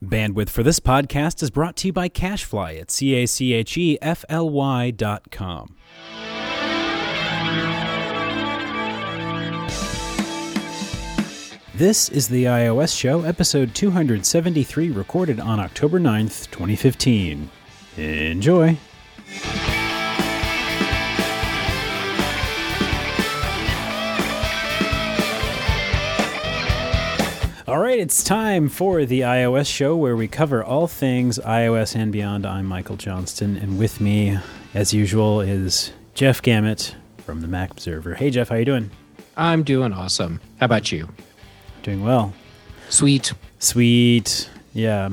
Bandwidth for this podcast is brought to you by CacheFly at CACHEFLY.com. This is the iOS Show, episode 273, recorded on October 9th, 2015. Enjoy! All right, it's time for the iOS Show, where we cover all things iOS and beyond. I'm Michael Johnston, and with me, as usual, is Jeff Gamet from the Mac Observer. Hey, Jeff, how you doing? I'm doing awesome. How about you? Doing well. Sweet. Yeah,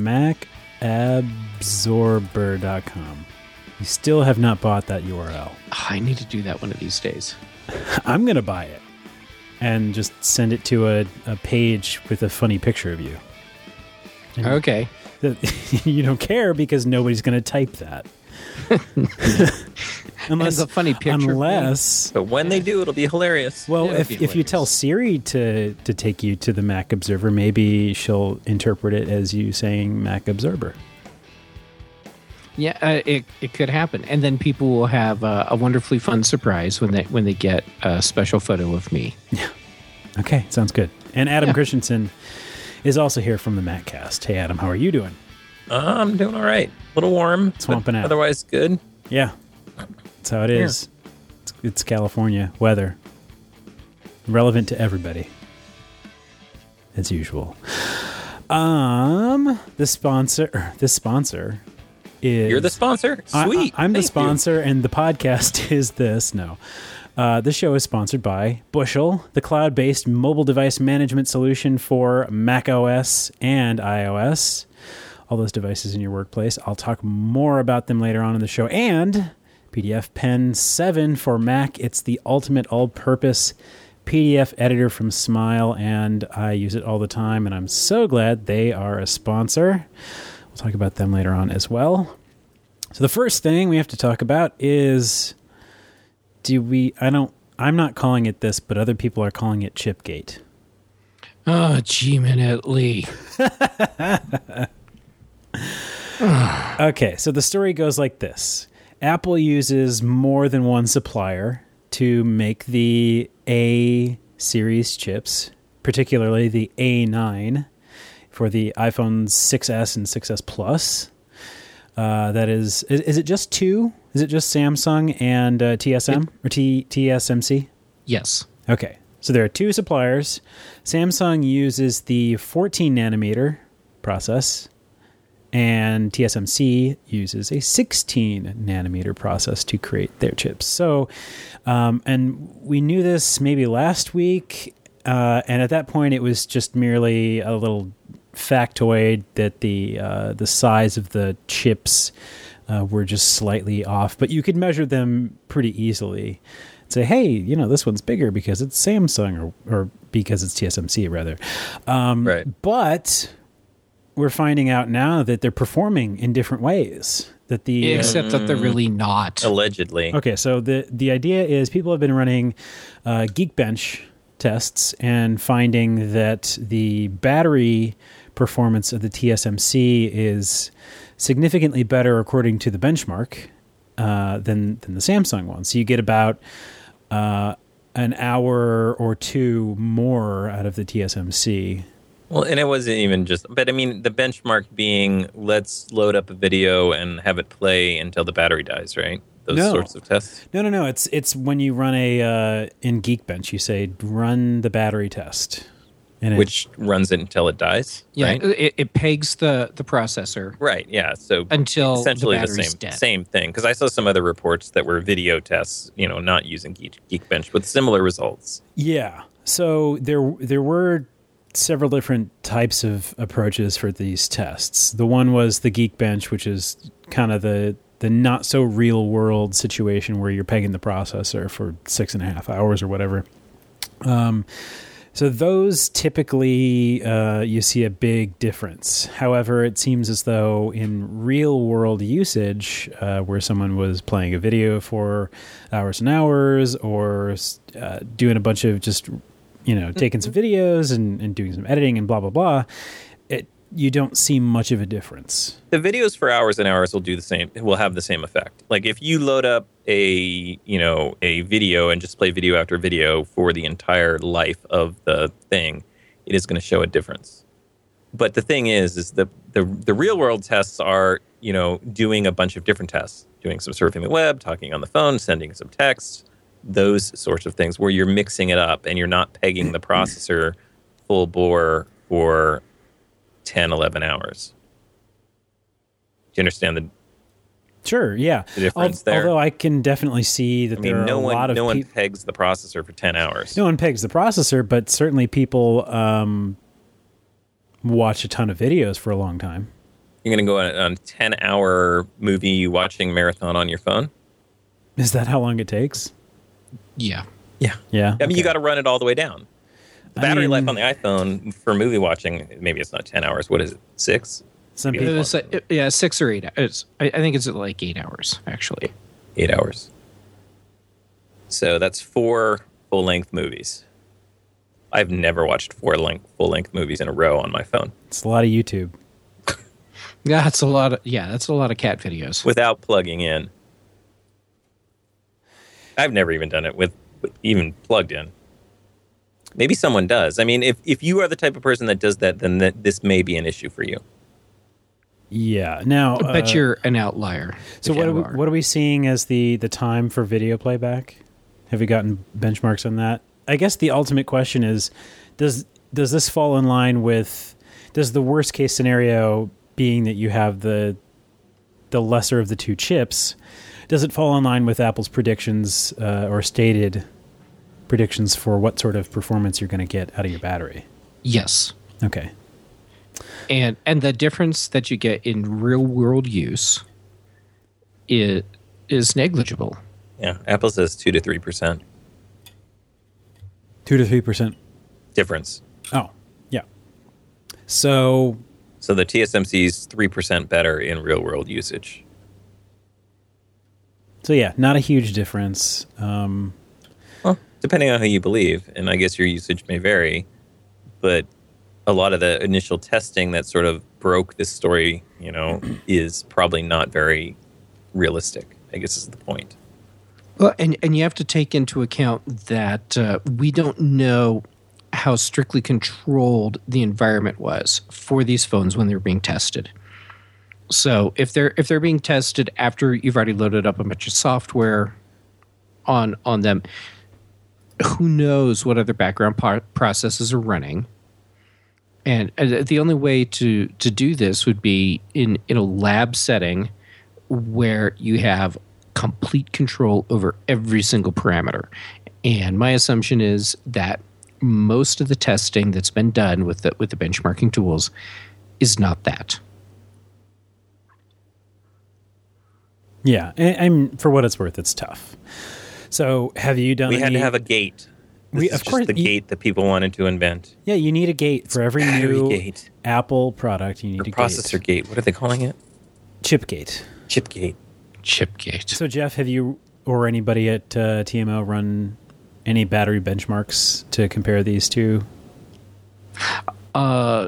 macabsorber.com. You still have not bought that URL. I need to do that one of these days. I'm going to buy it and just send it to a page with a funny picture of you. And okay. You don't care because nobody's going to type that. Unless a funny picture. Unless. But when they do, it'll be hilarious. Well, if you tell Siri to take you to the Mac Observer, maybe she'll interpret it as you saying Mac Observer. Yeah, it could happen, and then people will have a wonderfully fun surprise when they get a special photo of me. Yeah. Okay, sounds good. And Adam Christensen is also here from the MacCast. Hey, Adam, how are you doing? I'm doing all right. A little warm, swamping out. Otherwise, good. Yeah, that's how it is. It's California weather, relevant to everybody, as usual. This sponsor is... You're the sponsor? Sweet. I'm the sponsor, and the podcast is this. No. This show is sponsored by Bushel, the cloud-based mobile device management solution for macOS and iOS. All those devices in your workplace. I'll talk more about them later on in the show. And PDF Pen 7 for Mac. It's the ultimate all-purpose PDF editor from Smile, and I use it all the time, and I'm so glad they are a sponsor. We'll talk about them later on as well. So the first thing we have to talk about is, I'm not calling it this, but other people are calling it Chipgate. Oh, G-Minute Lee. Okay, so the story goes like this. Apple uses more than one supplier to make the A series chips, particularly the A9 for the iPhone 6S and 6S Plus. That is it just two? Is it just Samsung and TSM or TSMC? Yes. Okay, so there are two suppliers. Samsung uses the 14 nanometer process, and TSMC uses a 16 nanometer process to create their chips. So, and we knew this maybe last week, and at that point it was just merely a little factoid that the size of the chips were just slightly off, but you could measure them pretty easily. Say, hey, this one's bigger because it's Samsung or because it's TSMC rather. Right. But we're finding out now that they're performing in different ways. Except that they're really not. Allegedly. Okay, so the idea is people have been running Geekbench tests and finding that the battery performance of the TSMC is significantly better according to the benchmark than the Samsung one. So you get about an hour or two more out of the TSMC. Well, and it wasn't even just, but I mean, the benchmark being let's load up a video and have it play until the battery dies, right? Those sorts of tests? No. It's when you run in Geekbench, you say run the battery test. And which runs it until it dies, yeah, right? It pegs the processor. Right, yeah. So until essentially the battery's dead. Same thing. Because I saw some other reports that were video tests, not using Geekbench, with similar results. Yeah. So there were several different types of approaches for these tests. The one was the Geekbench, which is kind of the not so real world situation where you're pegging the processor for 6.5 hours or whatever. So those typically you see a big difference. However, it seems as though in real world usage, where someone was playing a video for hours and hours, or doing a bunch of just taking some videos and doing some editing and blah blah blah, you don't see much of a difference. The videos for hours and hours will have the same effect. Like if you load up a video and just play video after video for the entire life of the thing, it is going to show a difference. But the thing is the real world tests are, doing a bunch of different tests, doing some surfing the web, talking on the phone, sending some text, those sorts of things where you're mixing it up and you're not pegging the processor full bore for 10, 11 hours. Do you understand the Sure, yeah. the difference there? Although I can definitely see that there are a lot of no one pegs the processor for 10 hours. No one pegs the processor, but certainly people watch a ton of videos for a long time. You're going to go on a 10-hour movie watching marathon on your phone? Is that how long it takes? Yeah. Yeah. Yeah. I mean, you got to run it all the way down. The battery life on the iPhone for movie watching, maybe it's not 10 hours. What is it, 6? Some Maybe people, 6 or 8 hours. I think it's like 8 hours, actually. 8 hours. So that's 4 full-length movies. I've never watched 4 full-length movies in a row on my phone. it's a lot of YouTube. Yeah, that's a lot of cat videos. Without plugging in. I've never even done it with even plugged in. Maybe someone does. I mean, if you are the type of person that does that, then this may be an issue for you. Yeah. Now, I bet you're an outlier. so what are we seeing as the time for video playback? Have we gotten benchmarks on that? I guess the ultimate question is, does this fall in line with, does the worst case scenario being that you have the lesser of the two chips, does it fall in line with Apple's predictions or stated predictions for what sort of performance you're going to get out of your battery? Yes. Okay. And the difference that you get in real world use is negligible. Yeah, Apple says 2 to 3%. 2 to 3% difference. Oh, yeah. So the TSMC is 3% better in real world usage. So yeah, not a huge difference. Well, depending on who you believe, and I guess your usage may vary, but a lot of the initial testing that sort of broke this story, is probably not very realistic, I guess is the point. Well, and you have to take into account that we don't know how strictly controlled the environment was for these phones when they were being tested. So if they're being tested after you've already loaded up a bunch of software on them, who knows what other background processes are running? And the only way to do this would be in a lab setting where you have complete control over every single parameter. And my assumption is that most of the testing that's been done with the benchmarking tools is not that. Yeah, and for what it's worth, it's tough. So have you done? We had to have a gate. This is just the gate that people wanted to invent. Yeah, you need a gate for every new gate. Apple product. You need a processor gate. What are they calling it? Chipgate. Chipgate. So Jeff, have you or anybody at TMO run any battery benchmarks to compare these two? No.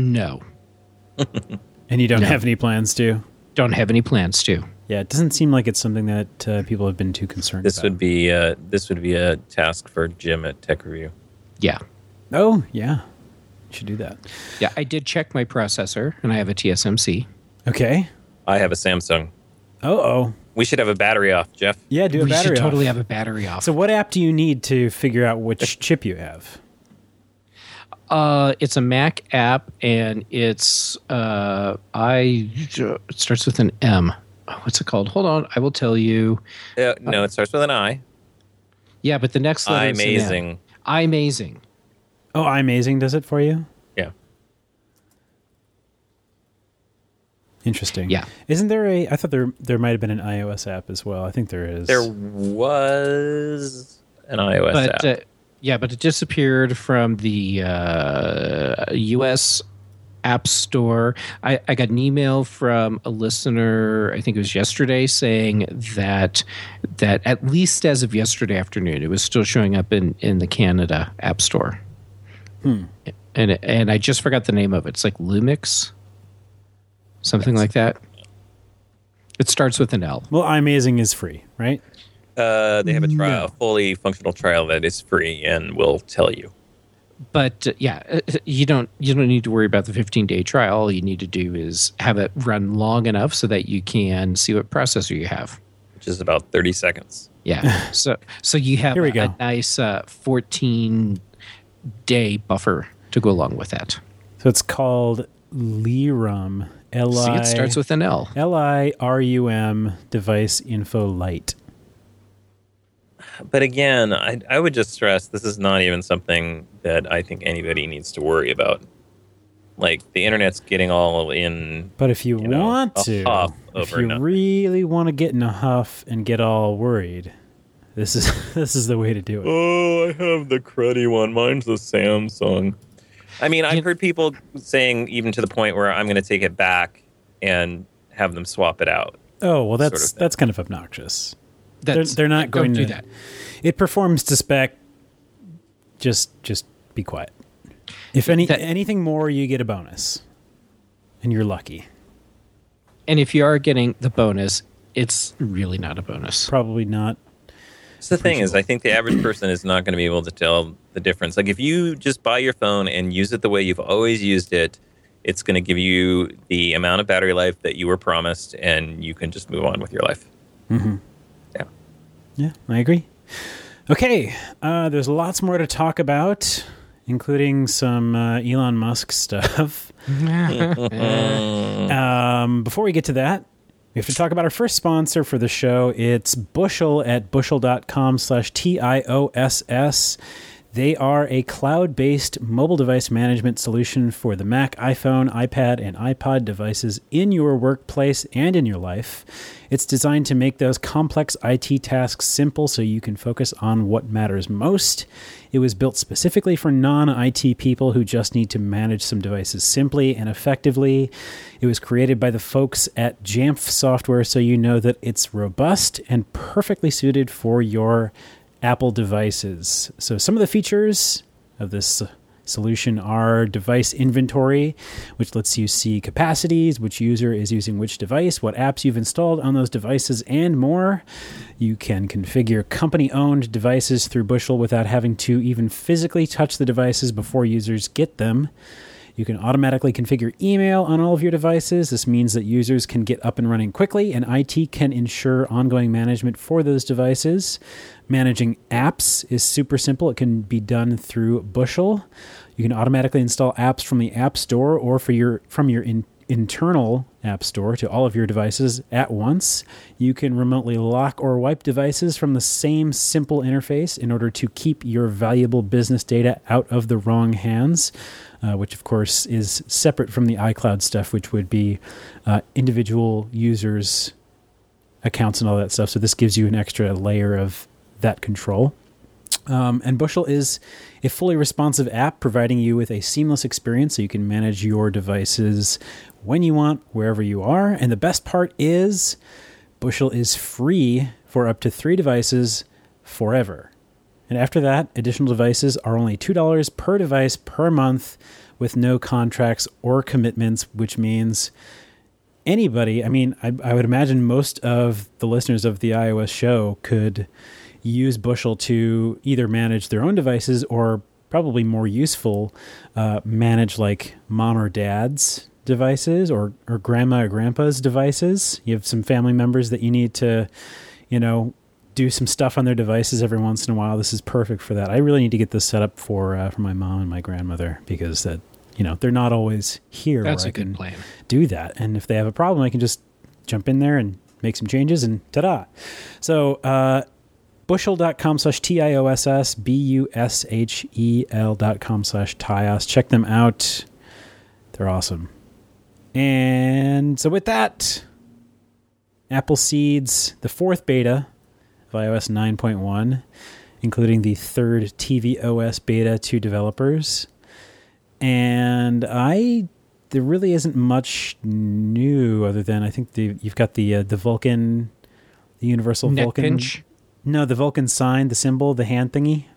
And you don't have any plans to? Don't have any plans to. Yeah, it doesn't seem like it's something that people have been too concerned This about. would be a task for Jim at Tech Review. Yeah. Oh, yeah. You should do that. Yeah, I did check my processor, and I have a TSMC. Okay. I have a Samsung. Oh. We should have a battery off, Jeff. Yeah, do a battery off. We should totally have a battery off. So what app do you need to figure out which chip you have? It's a Mac app, and it starts with an M. What's it called? Hold on, I will tell you. No, it starts with an I. Yeah, but the next letter is iMazing. an M. iMazing. Oh, iMazing does it for you? Yeah. Interesting. Yeah. Isn't there I thought there might have been an iOS app as well. I think there is. There was an iOS app. But it disappeared from the U.S. App Store. I got an email from a listener, I think it was yesterday, saying that at least as of yesterday afternoon, it was still showing up in the Canada App Store. And I just forgot the name of it. It's like Lumix. something like that. It starts with an L. Well, iMazing is free, right? They have a trial, No. a fully functional trial that is free and will tell you. But you don't need to worry about the 15-day trial. All you need to do is have it run long enough so that you can see what processor you have. Which is about 30 seconds. Yeah. So you have Here we a go. nice 14-day buffer to go along with that. So it's called Lirum. See, it starts with an L. Lirum Device Info Lite. But again, I would just stress this is not even something that I think anybody needs to worry about. Like, the internet's getting all in. But if you want a to, huff if over you nothing. really want to get in a huff and get all worried, this is the way to do it. Oh, I have the cruddy one. Mine's the Samsung. I mean, I've heard people saying even to the point where I'm going to take it back and have them swap it out. Oh, well, sort of thing. that's kind of obnoxious. They're not going don't to do that. It performs to spec. Just be quiet. If anything more, you get a bonus, and you're lucky. And if you are getting the bonus, it's really not a bonus. Probably not. So the thing is, I think the average person is not going to be able to tell the difference. Like, if you just buy your phone and use it the way you've always used it, it's going to give you the amount of battery life that you were promised, and you can just move on with your life. Mm-hmm. Yeah. Yeah, I agree. Okay, there's lots more to talk about, including some Elon Musk stuff. Before we get to that, we have to talk about our first sponsor for the show. It's Bushel at bushel.com/TIOSS. They are a cloud-based mobile device management solution for the Mac, iPhone, iPad, and iPod devices in your workplace and in your life. It's designed to make those complex IT tasks simple so you can focus on what matters most. It was built specifically for non-IT people who just need to manage some devices simply and effectively. It was created by the folks at Jamf Software, so you know that it's robust and perfectly suited for your Apple devices. So some of the features of this solution are device inventory, which lets you see capacities, which user is using which device, what apps you've installed on those devices, and more. You can configure company-owned devices through Bushel without having to even physically touch the devices before users get them. You can automatically configure email on all of your devices. This means that users can get up and running quickly, and IT can ensure ongoing management for those devices. Managing apps is super simple. It can be done through Bushel. You can automatically install apps from the App Store or from your internal App Store to all of your devices at once. You can remotely lock or wipe devices from the same simple interface in order to keep your valuable business data out of the wrong hands, which of course is separate from the iCloud stuff, which would be individual users' accounts and all that stuff. So this gives you an extra layer of that control. And Bushel is a fully responsive app providing you with a seamless experience so you can manage your devices when you want, wherever you are. And the best part is Bushel is free for up to 3 devices forever. And after that, additional devices are only $2 per device per month with no contracts or commitments, which means anybody, I mean, I would imagine most of the listeners of the iOS show could use Bushel to either manage their own devices or, probably more useful, manage like mom or dad's devices or grandma or grandpa's devices. You have some family members that you need to, do some stuff on their devices every once in a while. This is perfect for that. I really need to get this set up for my mom and my grandmother because they're not always here. That's where a good plan. Do that. And if they have a problem, I can just jump in there and make some changes and ta-da. So, Bushel.com/TIOSS, Bushel.com/TIOS. Check them out. They're awesome. And so with that, Apple seeds the 4th beta of iOS 9.1, including the 3rd tvOS beta to developers. And there really isn't much new other than I think you've got the Vulkan, the universal Neck Vulkan. pinch? No, the Vulkan sign, the symbol, the hand thingy.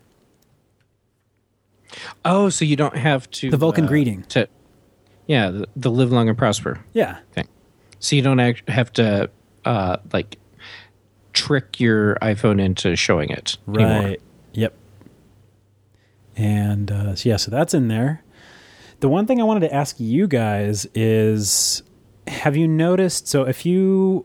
Oh, so you don't have to... The Vulkan greeting. The live long and prosper. Yeah. Okay. So you don't have to like trick your iPhone into showing it anymore. Right. Yep. And so that's in there. The one thing I wanted to ask you guys is, have you noticed? So if you,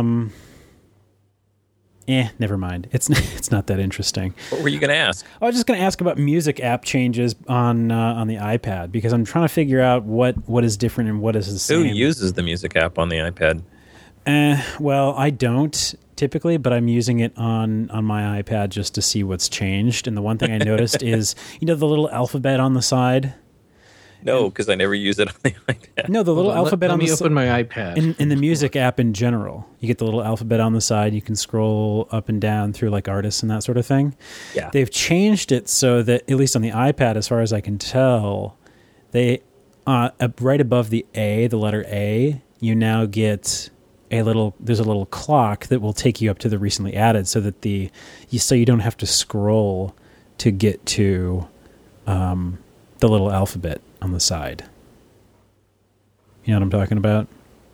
never mind. It's not that interesting. What were you going to ask? I was just going to ask about music app changes on the iPad, because I'm trying to figure out what is different and what is the same. Who uses the music app on the iPad? Well, I don't typically, but I'm using it on my iPad just to see what's changed. And the one thing I noticed is, the little alphabet on the side. No, because I never use it on the iPad. No, the little alphabet on the side. Let me open my iPad. In the music app in general, you get the little alphabet on the side. You can scroll up and down through like artists and that sort of thing. Yeah. They've changed it so that, at least on the iPad, as far as I can tell, they right above the A, the letter A, you now get there's a little clock that will take you up to the recently added, so that you don't have to scroll to get to the little alphabet on the side. You know what I'm talking about?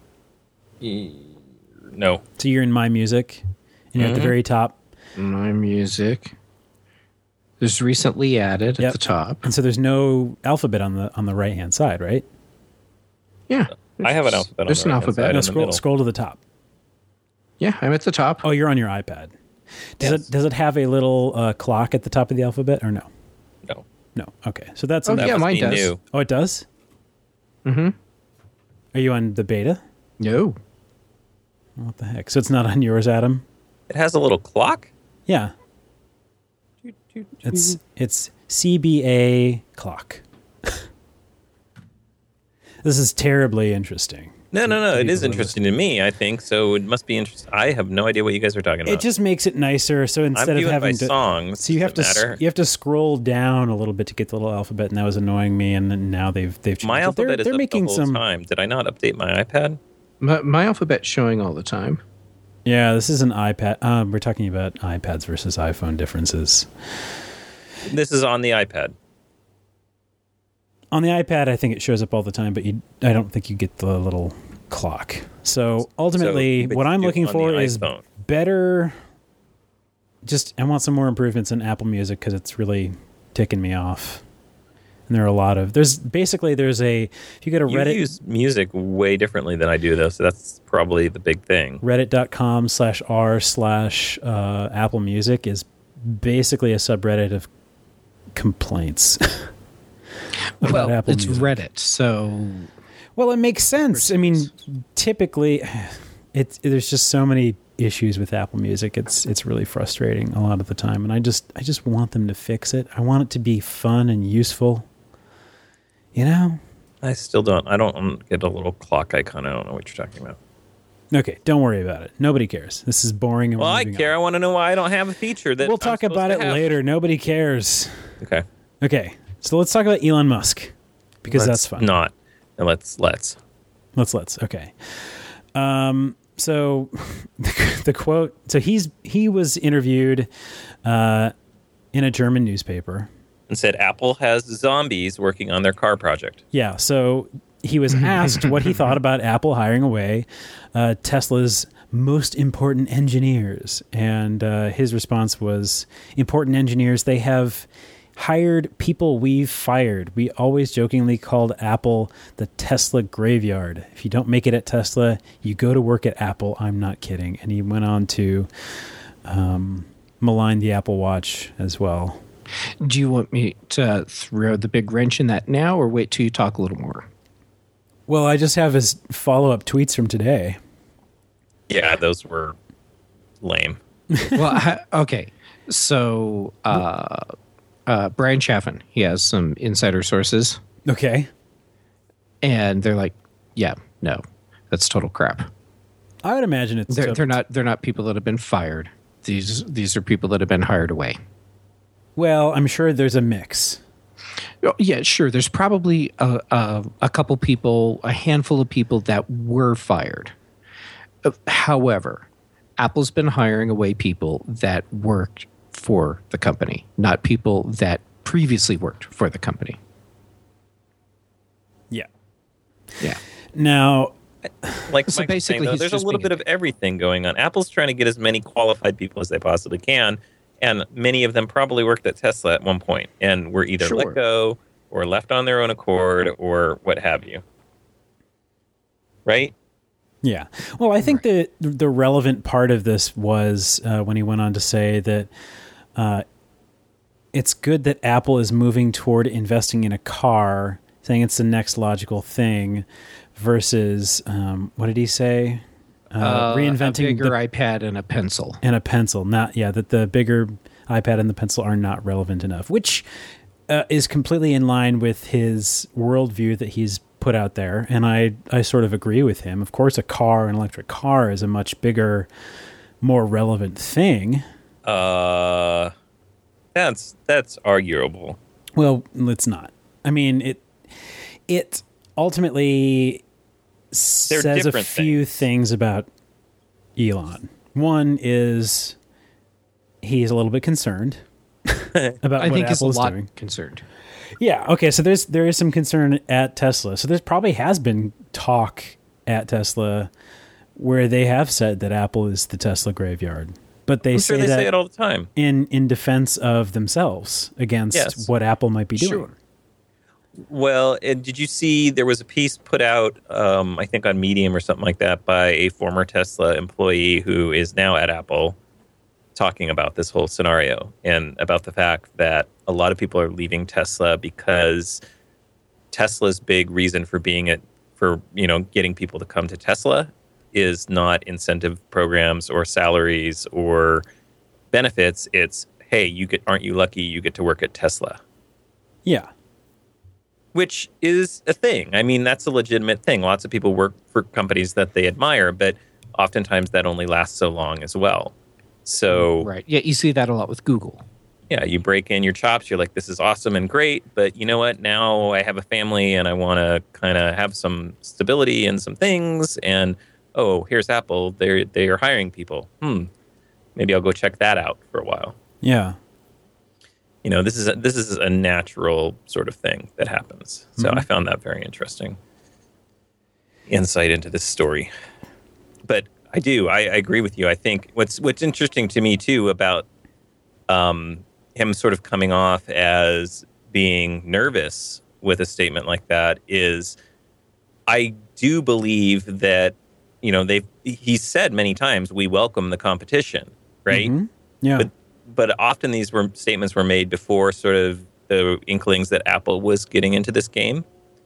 No. So you're in My Music, and you're at the very top. My Music. There's recently added at the top. And so there's no alphabet on the right hand side, right? Yeah. I have an alphabet on There's the an right-hand alphabet. side No, in the middle. scroll to the top. Yeah, I'm at the top. Oh, you're on your iPad. Yes. Does it have a little clock at the top of the alphabet, or no? No. No. Okay. So that's Oh, That yeah, must mine be does. new. Oh, it does? Mm-hmm. Are you on the beta? No. What the heck? So it's not on yours, Adam? It has a little clock? Yeah. It's CBA clock. This is terribly interesting. No. to It is people interesting to me, I think. So it must be interesting. I have no idea what you guys are talking about. It just makes it nicer. So instead I'm of viewing having by to, songs. so you have Does it matter? to scroll down a little bit to get the little alphabet, and that was annoying me. And then now they've changed My it. alphabet is they're up making the whole some. time. Did I not update my iPad? My alphabet's showing all the time. Yeah, this is an iPad. We're talking about iPads versus iPhone differences. This is on the iPad. On the iPad, I think it shows up all the time, but I don't think you get the little clock. So ultimately, but what you I'm do looking on for the is iPhone. better. I want some more improvements in Apple Music, because it's really ticking me off. And there are a lot of if you go to You Reddit, use music way differently than I do, though, so that's probably the big thing. reddit.com/r/Apple Music is basically a subreddit of complaints. about Well, Apple it's Music. Reddit, so Well, it makes sense. I mean, typically, there's just so many issues with Apple Music. It's really frustrating a lot of the time, and I just want them to fix it. I want it to be fun and useful. You know? I still don't. I don't get a little clock icon. I don't know what you're talking about. Okay, don't worry about it. Nobody cares. This is boring. And Well, we're I moving care. I on. want to know why I don't have a feature that We'll I'm talk supposed about to it have. later. Nobody cares. Okay. Okay, so let's talk about Elon Musk, because that's fun. Not. And let's. Let's. Okay. So the quote. So he was interviewed in a German newspaper. And said Apple has zombies working on their car project. Yeah. So he was asked what he thought about Apple hiring away Tesla's most important engineers, and his response was, "Important engineers. They have hired people we've fired. We always jokingly called Apple the Tesla graveyard. If you don't make it at Tesla, you go to work at Apple. I'm not kidding." And he went on to malign the Apple Watch as well. do you want me to throw the big wrench in that now or wait till you talk a little more? Well, I just have his follow-up tweets from today. Yeah, those were lame. Well, okay. So Brian Chaffin, he has some insider sources, Okay. and they're like, "Yeah, no, that's total crap." I would imagine it's They're not people that have been fired. These are people that have been hired away. Well, I'm sure there's a mix. Oh, yeah, sure. There's probably a couple people, a handful of people that were fired. However, Apple's been hiring away people that worked for the company, not people that previously worked for the company. Yeah. Yeah. Now, Like So Mike was saying, basically, though, he's there's a just little being bit of everything going on. Apple's trying to get as many qualified people as they possibly can, and many of them probably worked at Tesla at one point and were either Sure. let go or left on their own accord or what have you. Right? Yeah. Well, I think that the relevant part of this was when he went on to say that it's good that Apple is moving toward investing in a car, saying it's the next logical thing, versus what did he say? Reinventing a bigger iPad and a pencil. and a pencil. Not that the bigger iPad and the pencil are not relevant enough, which is completely in line with his worldview that he's put out there, and I sort of agree with him. Of course, an electric car, is a much bigger, more relevant thing. That's arguable. Well, it's not. I mean, it ultimately says a different few things about Elon. One is he's a little bit concerned about I what think he's a Apple's lot doing. concerned. Yeah. Okay. So there is some concern at Tesla. So there's probably has been talk at Tesla where they have said that Apple is the Tesla graveyard, but they I'm sure say they that say it all the time. in defense of themselves against Yes. what Apple might be doing. Sure. Well, and did you see there was a piece put out, I think on Medium or something like that, by a former Tesla employee who is now at Apple, talking about this whole scenario and about the fact that a lot of people are leaving Tesla because Tesla's big reason for getting people to come to Tesla is not incentive programs or salaries or benefits. It's, hey, aren't you lucky you get to work at Tesla? Yeah. Which is a thing. I mean, that's a legitimate thing. Lots of people work for companies that they admire, but oftentimes that only lasts so long as well. So, Right. Yeah, you see that a lot with Google. yeah, you break in your chops. You're like, this is awesome and great, but you know what? Now I have a family and I want to kind of have some stability and some things. And oh, here's Apple. They are hiring people. Maybe I'll go check that out for a while. Yeah. You know, this is a natural sort of thing that happens. So I found that very interesting insight into this story. But I agree with you. I think what's interesting to me too about him sort of coming off as being nervous with a statement like that is I do believe that, you know, he's said many times, we welcome the competition, right? Mm-hmm. Yeah. But often these statements were made before sort of the inklings that Apple was getting into this game.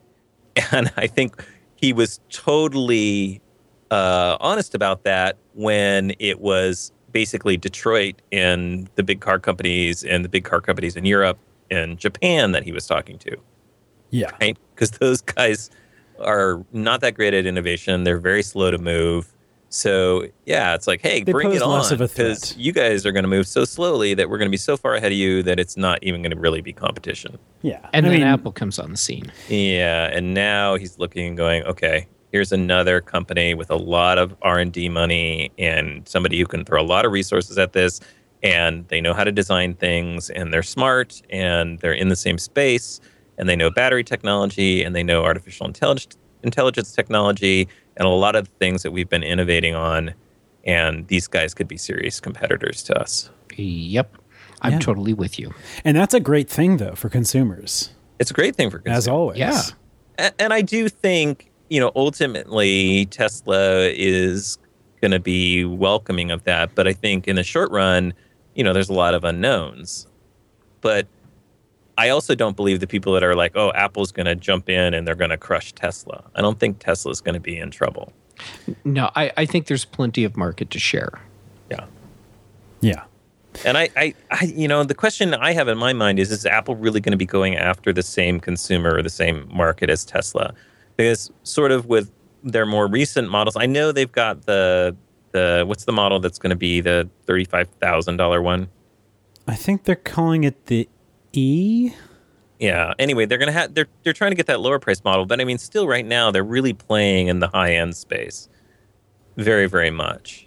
And I think he was totally honest about that when it was basically Detroit and the big car companies and the big car companies in Europe and Japan that he was talking to. Yeah. Right? Because those guys are not that great at innovation. They're very slow to move. So, yeah, it's like, hey, They bring pose it on. less of a Because threat. you guys are going to move so slowly that we're going to be so far ahead of you that it's not even going to really be competition. Yeah. And I then mean, Apple comes on the scene. Yeah, and now he's looking and going, okay, here's another company with a lot of R&D money and somebody who can throw a lot of resources at this, and they know how to design things, and they're smart, and they're in the same space, and they know battery technology, and they know artificial intelligence technology, and a lot of things that we've been innovating on, and these guys could be serious competitors to us. Yep. I'm Yeah. totally with you. And that's a great thing, though, for consumers, It's a great thing for consumers. as always. Yeah. And I do think, you know, ultimately Tesla is going to be welcoming of that. But I think in the short run, you know, there's a lot of unknowns. But I also don't believe the people that are like, oh, Apple's going to jump in and they're going to crush Tesla. I don't think Tesla's going to be in trouble. No, I think there's plenty of market to share. Yeah. Yeah. And I you know, the question I have in my mind is Apple really going to be going after the same consumer or the same market as Tesla? Because sort of with their more recent models, I know they've got the what's the model that's going to be the $35,000 one? I think they're calling it the E. Yeah. Anyway, they're going to have they're trying to get that lower price model, but I mean, still right now they're really playing in the high end space, very, very much,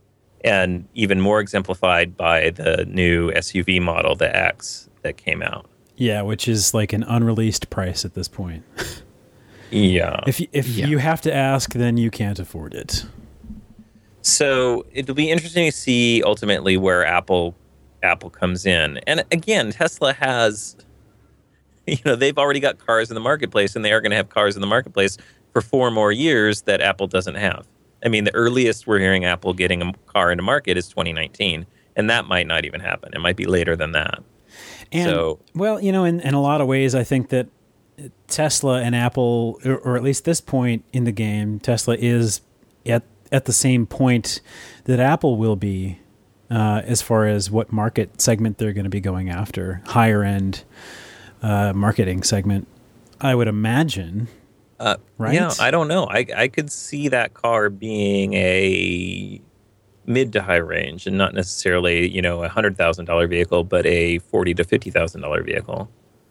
and even more exemplified by the new SUV model, the X, that came out. Yeah, which is like an unreleased price at this point. Yeah. If you have to ask, then you can't afford it. So it'll be interesting to see ultimately where Apple comes in. And again, Tesla has, they've already got cars in the marketplace, and they are going to have cars in the marketplace for 4 more years that Apple doesn't have. I mean, the earliest we're hearing Apple getting a car into market is 2019, and that might not even happen. It might be later than that. And, so, well, in a lot of ways, I think that Tesla and Apple, or at least this point in the game, Tesla is at the same point that Apple will be as far as what market segment they're going to be going after, higher end marketing segment, I would imagine. Right? Yeah, I don't know. I could see that car being a mid to high range, and not necessarily a $100,000 vehicle, but a $40,000 to $50,000 vehicle.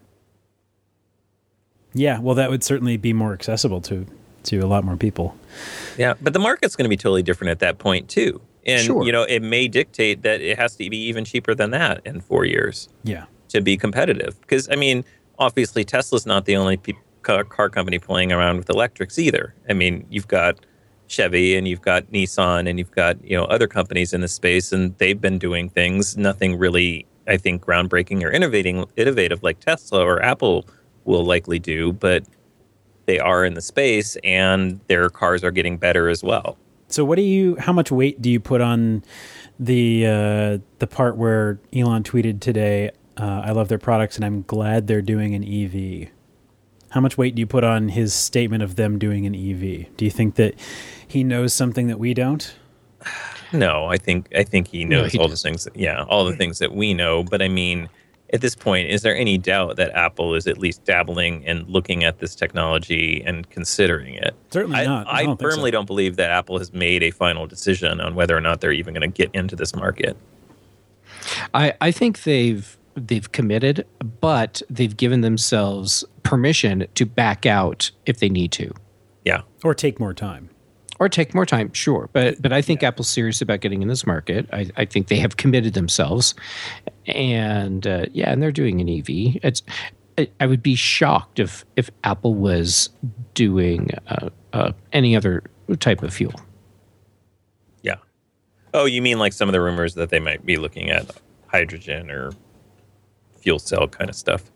Yeah, well, that would certainly be more accessible to a lot more people. Yeah, but the market's going to be totally different at that point too, and Sure. It may dictate that it has to be even cheaper than that in 4 years. Yeah, to be competitive, because I mean, obviously Tesla's not the only car company playing around with electrics either. I mean, you've got Chevy and you've got Nissan and you've got other companies in the space, and they've been doing things, nothing really, I think, groundbreaking or innovative like Tesla or Apple will likely do, but they are in the space and their cars are getting better as well. So how much weight do you put on the part where Elon tweeted today, I love their products and I'm glad they're doing an EV? How much weight do you put on his statement of them doing an EV? Do you think that he knows something that we don't? No, I think he knows all the things. All the things that we know. But I mean, at this point, is there any doubt that Apple is at least dabbling and looking at this technology and considering it? Certainly not. I firmly don't believe that Apple has made a final decision on whether or not they're even going to get into this market. I think they've committed, but they've given themselves permission to back out if they need to. Yeah. Or take more time. Or take more time, sure. But I think Apple's serious about getting in this market. I think they have committed themselves. And and they're doing an EV. I would be shocked if Apple was doing any other type of fuel. Yeah. Oh, you mean like some of the rumors that they might be looking at hydrogen or fuel cell kind of stuff?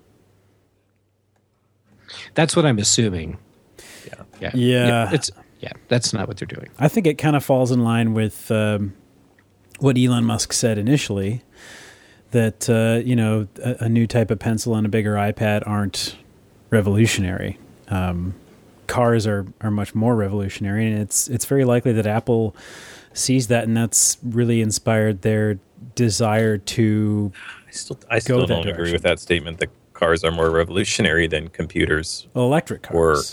That's what I'm assuming. Yeah. That's not what they're doing. I think it kind of falls in line with what Elon Musk said initially, that a new type of pencil and a bigger iPad aren't revolutionary. Cars are much more revolutionary, and it's very likely that Apple sees that, and that's really inspired their desire to. I still don't agree with that statement that cars are more revolutionary than computers. Electric cars.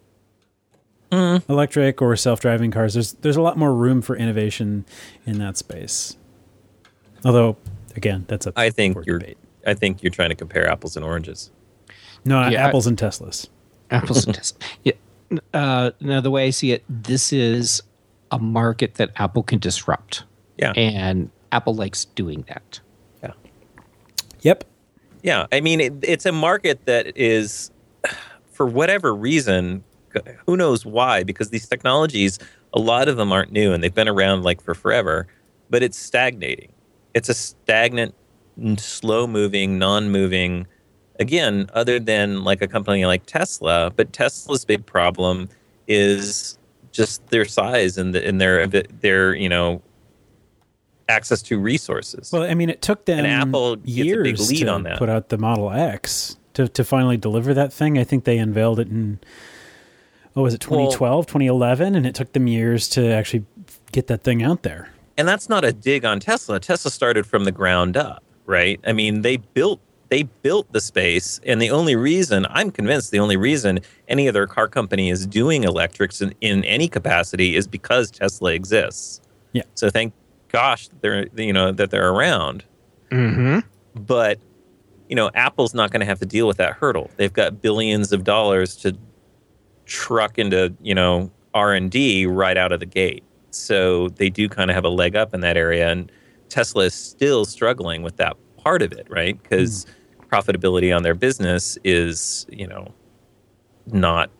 Electric or self-driving cars. There's a lot more room for innovation in that space. Although, again, that's a I think debate. you're trying to compare apples and oranges. No, apples and Teslas. Apples and Tesla. Yeah. Now, the way I see it, this is a market that Apple can disrupt. Yeah. And Apple likes doing that. Yeah. Yep. Yeah. I mean, it's a market that is, for whatever reason, who knows why, because these technologies, a lot of them aren't new and they've been around like for forever, but it's stagnating. It's a stagnant, slow-moving, non-moving, again, other than like a company like Tesla. But Tesla's big problem is just their size and their access to resources. Well, I mean, it took them and Apple gets years a big lead to on that. Put out the Model X to finally deliver that thing. I think they unveiled it in, was it 2012, 2011? And it took them years to actually get that thing out there. And that's not a dig on Tesla. Tesla started from the ground up, right? I mean, they built the space, and I'm convinced the only reason any other car company is doing electrics in any capacity is because Tesla exists. Yeah. So thank gosh that they're around. Mm-hmm. But Apple's not going to have to deal with that hurdle. They've got billions of dollars to truck into R&D right out of the gate. So they do kind of have a leg up in that area, and Tesla is still struggling with that part of it, right? Because profitability on their business is, not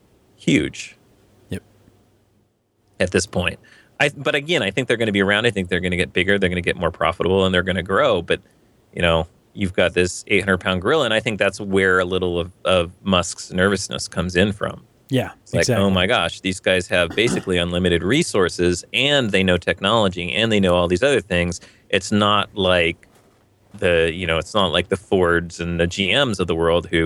huge. Yep. At this point. But again, I think they're going to be around. I think they're going to get bigger. They're going to get more profitable, and they're going to grow. But, you've got this 800-pound gorilla, and I think that's where a little of Musk's nervousness comes in from. Yeah, it's like, exactly. oh my gosh, these guys have basically unlimited resources, and they know technology, and they know all these other things. It's not like it's not like the Fords and the GMs of the world who,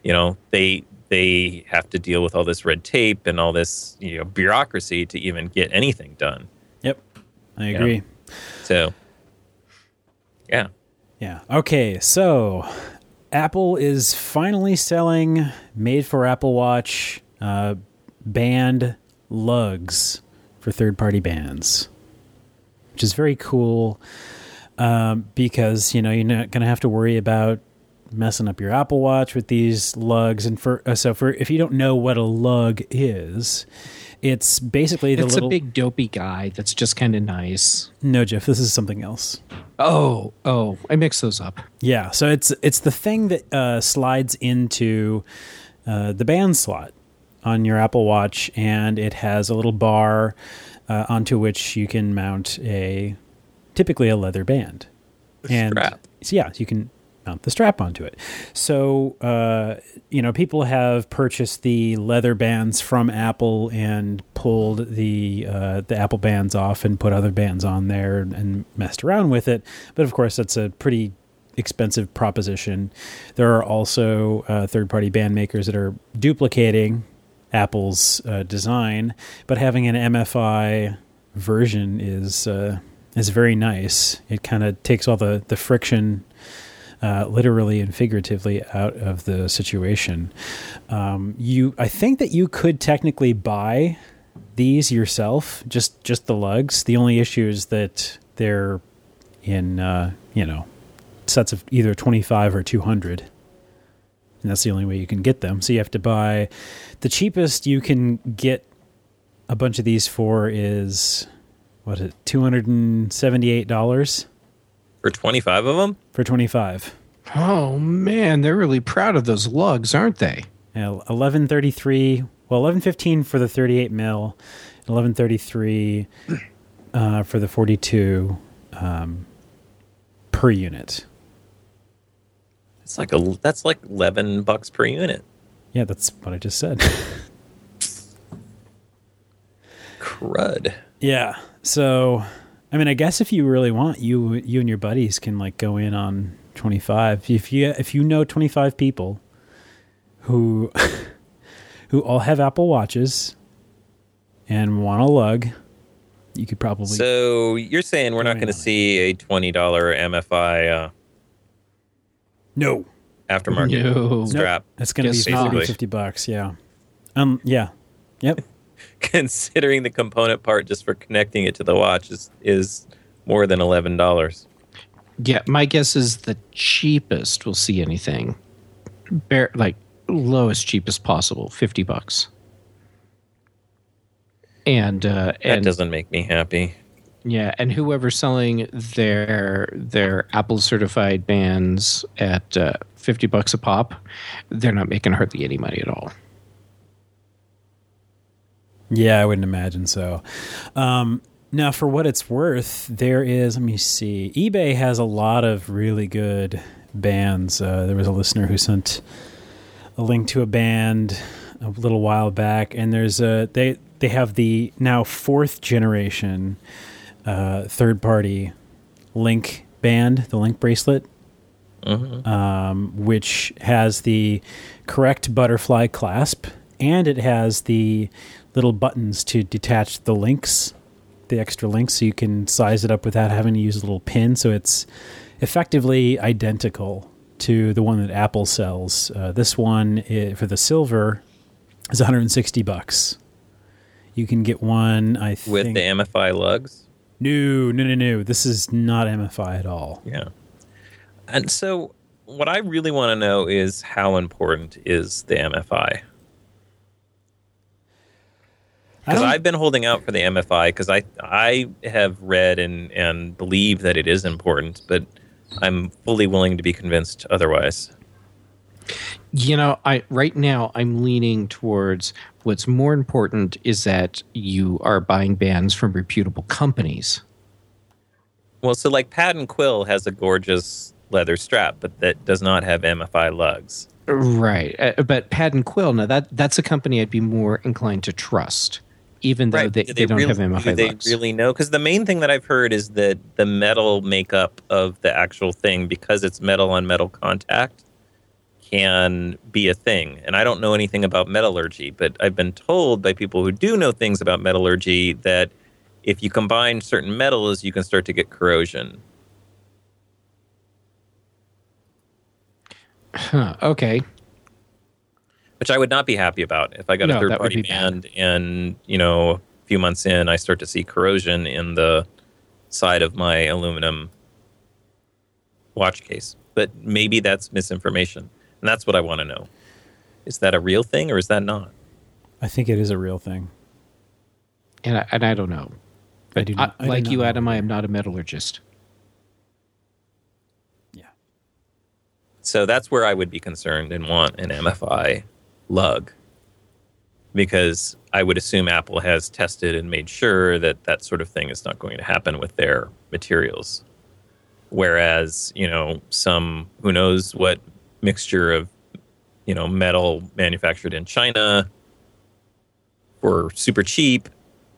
they have to deal with all this red tape and all this, bureaucracy to even get anything done. Yep, I agree. So, yeah. Yeah. Okay, so Apple is finally selling made-for Apple Watch band lugs for third-party bands, which is very cool because, you're not going to have to worry about messing up your Apple Watch with these lugs. And for if you don't know what a lug is, it's basically it's a big dopey guy that's just kind of nice. No, Jeff, this is something else. Oh, I mix those up. Yeah, so it's the thing that slides into the band slot on your Apple Watch, and it has a little bar onto which you can mount typically a leather band. Strap. So yeah, you can mount the strap onto it. So, people have purchased the leather bands from Apple and pulled the Apple bands off and put other bands on there and messed around with it. But of course, that's a pretty expensive proposition. There are also third-party band makers that are duplicating Apple's design, but having an MFI version is very nice. It kind of takes all the friction literally and figuratively out of the situation. I think that you could technically buy these yourself, just the lugs. The only issue is that they're in sets of either 25 or 200, and that's the only way you can get them. So you have to buy the cheapest you can get a bunch of these for is $278 for 25 of them. For 25. Oh man, they're really proud of those lugs, aren't they? Yeah, 1133. Well, 1115 for the 38 mil, 1133 for the 42 per unit. That's like $11 per unit. Yeah, that's what I just said. Crud. Yeah. So, I guess if you really want, you and your buddies can go in on 25. If you know 25 people who all have Apple Watches and want a lug, you could probably. So you're saying we're not going to see a $20 MFI? No. Aftermarket strap. Nope. It's going to be $50. Yeah. Yeah. Yep. Considering the component part just for connecting it to the watch is more than $11. Yeah, my guess is the cheapest we'll see anything. Lowest cheapest possible, $50. And that doesn't make me happy. Yeah, and whoever's selling their Apple certified bands at $50 a pop, they're not making hardly any money at all. Yeah, I wouldn't imagine so. Now, for what it's worth, there is, let me see, eBay has a lot of really good bands. There was a listener who sent a link to a band a little while back, and there's they have the now 4th generation third-party Link band, the Link bracelet, which has the correct butterfly clasp, and it has the little buttons to detach the links, the extra links, so you can size it up without having to use a little pin. So it's effectively identical to the one that Apple sells. This one for the silver is $160. You can get one, I think, with the MFI lugs. No. This is not MFI at all. Yeah. And so what I really want to know is how important is the MFI? Because I've been holding out for the MFI because I have read and believe that it is important, but I'm fully willing to be convinced otherwise. Right now I'm leaning towards what's more important is that you are buying bands from reputable companies. Well, so like Pad and Quill has a gorgeous leather strap, but that does not have MFI lugs. Right. But Pad and Quill, now that's a company I'd be more inclined to trust, even though they don't really, have MFI do lugs. they really know? Because the main thing that I've heard is that the metal makeup of the actual thing, because it's metal on metal contact, can be a thing. And I don't know anything about metallurgy, but I've been told by people who do know things about metallurgy that if you combine certain metals, you can start to get corrosion. Huh, okay. Which I would not be happy about if I got a third-party band and, a few months in, I start to see corrosion in the side of my aluminum watch case. But maybe that's misinformation. And that's what I want to know. Is that a real thing or is that not? I think it is a real thing. And I don't know. But like you, Adam, know. I am not a metallurgist. Yeah. So that's where I would be concerned and want an MFI lug. Because I would assume Apple has tested and made sure that that sort of thing is not going to happen with their materials. Whereas, some, who knows what mixture of, metal manufactured in China for super cheap,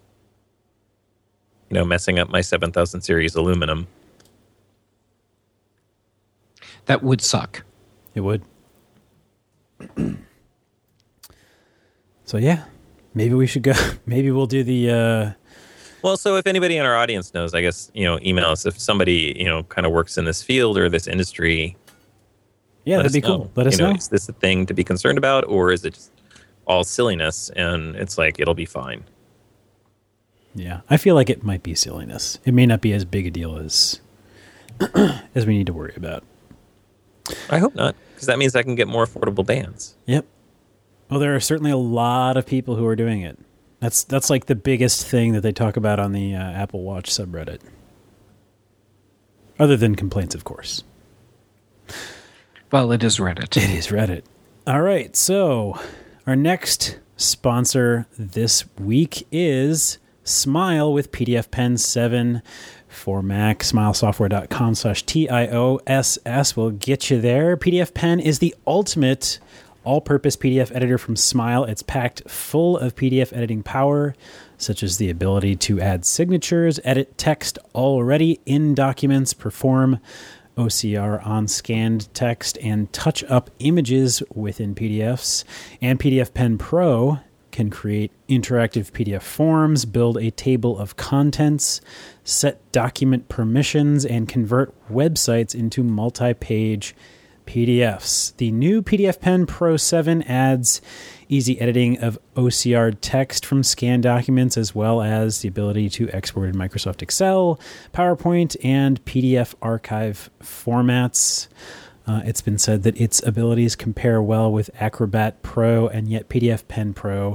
messing up my 7000 series aluminum. That would suck. It would. So yeah, maybe we should go. Maybe we'll do the. Well, so if anybody in our audience knows, I guess email us if somebody kind of works in this field or this industry. Yeah, that'd be cool. Let us know. Is this a thing to be concerned about, or is it just all silliness and it's like it'll be fine? Yeah, I feel like it might be silliness. It may not be as big a deal as as we need to worry about. I hope not, because that means I can get more affordable bands. Yep. Well, there are certainly a lot of people who are doing it. That's like the biggest thing that they talk about on the Apple Watch subreddit. Other than complaints, of course. Well, it is Reddit. It is Reddit. All right, so our next sponsor this week is Smile with PDF Pen 7 for Mac. Smilesoftware.com/TIOSS will get you there. PDF Pen is the ultimate all-purpose PDF editor from Smile. It's packed full of PDF editing power, such as the ability to add signatures, edit text already in documents, perform OCR on scanned text, and touch up images within PDFs. And PDF Pen Pro can create interactive PDF forms, build a table of contents, set document permissions, and convert websites into multi-page PDFs. The new PDF Pen Pro 7 adds easy editing of OCR text from scanned documents, as well as the ability to export in Microsoft Excel, PowerPoint, and PDF archive formats. It's been said that its abilities compare well with Acrobat Pro, and yet PDF Pen,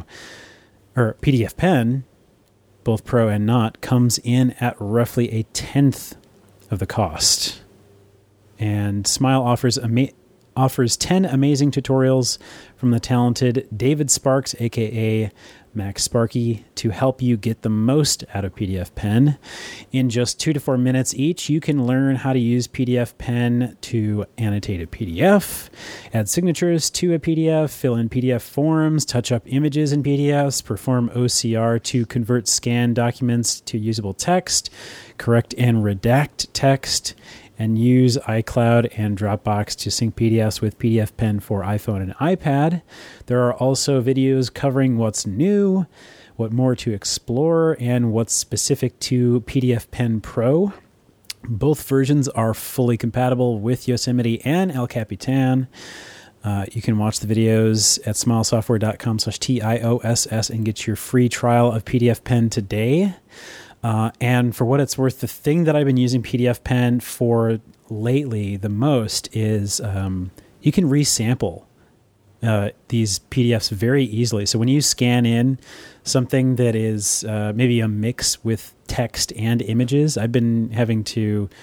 both Pro and not, comes in at roughly a tenth of the cost. And Smile offers 10 amazing tutorials from the talented David Sparks, a.k.a. Max Sparky, to help you get the most out of PDF Pen. In just 2 to 4 minutes each, you can learn how to use PDF Pen to annotate a PDF, add signatures to a PDF, fill in PDF forms, touch up images in PDFs, perform OCR to convert scanned documents to usable text, correct and redact text, and use iCloud and Dropbox to sync PDFs with PDF Pen for iPhone and iPad. There are also videos covering what's new, what more to explore, and what's specific to PDF Pen Pro. Both versions are fully compatible with Yosemite and El Capitan. You can watch the videos at smilesoftware.com/TIOSS and get your free trial of PDF Pen today. And for what it's worth, the thing that I've been using PDF Pen for lately the most is you can resample these PDFs very easily. So when you scan in something that is maybe a mix with text and images, I've been having to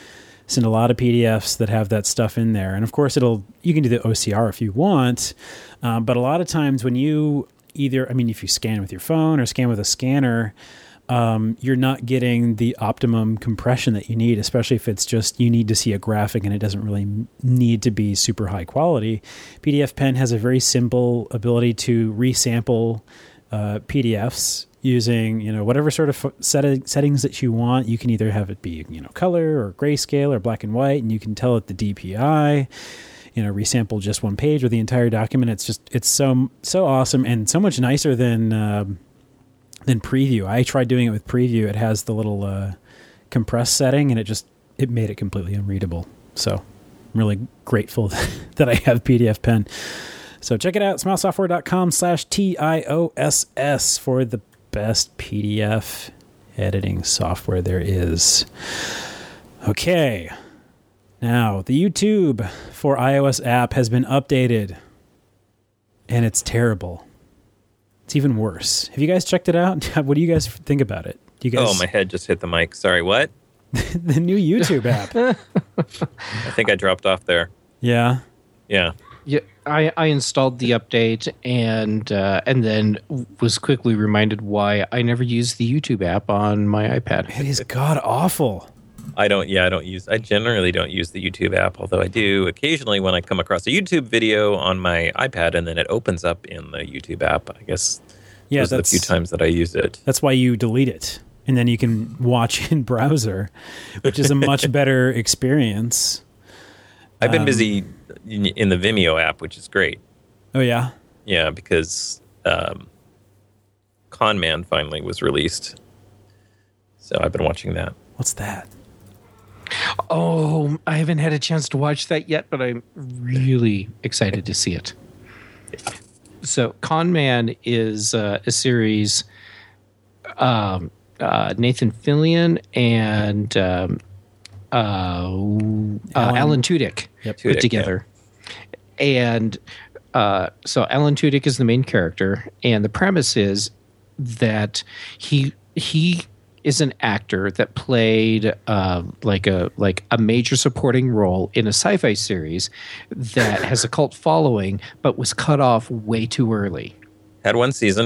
send a lot of PDFs that have that stuff in there. And of course, you can do the OCR if you want, but a lot of times when you if you scan with your phone or scan with a scanner, you're not getting the optimum compression that you need, especially if it's just you need to see a graphic and it doesn't really need to be super high quality. PDFpen has a very simple ability to resample PDFs using whatever sort of settings that you want. You can either have it be color or grayscale or black and white, and you can tell it the DPI. Resample just one page or the entire document. It's so awesome and so much nicer than Preview. I tried doing it with Preview. It has the little compress setting, and it made it completely unreadable. So I'm really grateful that I have PDFpen. So check it out, smilesoftware.com/TIOSS for the best PDF editing software there is. Okay. Now, the YouTube for iOS app has been updated, and it's terrible. It's even worse. Have you guys checked it out? What do you guys think about it? Do you guys? Oh, my head just hit the mic. Sorry, what? The new YouTube app. I think I dropped off there. Yeah. Yeah. Yeah, I installed the update and then was quickly reminded why I never used the YouTube app on my iPad. It is god awful. I generally don't use the YouTube app, although I do occasionally when I come across a YouTube video on my iPad and then it opens up in the YouTube app. I guess those are the few times that I use it. That's why you delete it. And then you can watch in browser, which is a much better experience. I've been busy in the Vimeo app, which is great. Oh, yeah? Yeah, because Con Man finally was released. So I've been watching that. What's that? Oh, I haven't had a chance to watch that yet, but I'm really excited to see it. So Con Man is a series Nathan Fillion and Alan Tudyk put together. Yeah. And so Alan Tudyk is the main character, and the premise is that he is an actor that played like a major supporting role in a sci-fi series that has a cult following, but was cut off way too early. Had one season,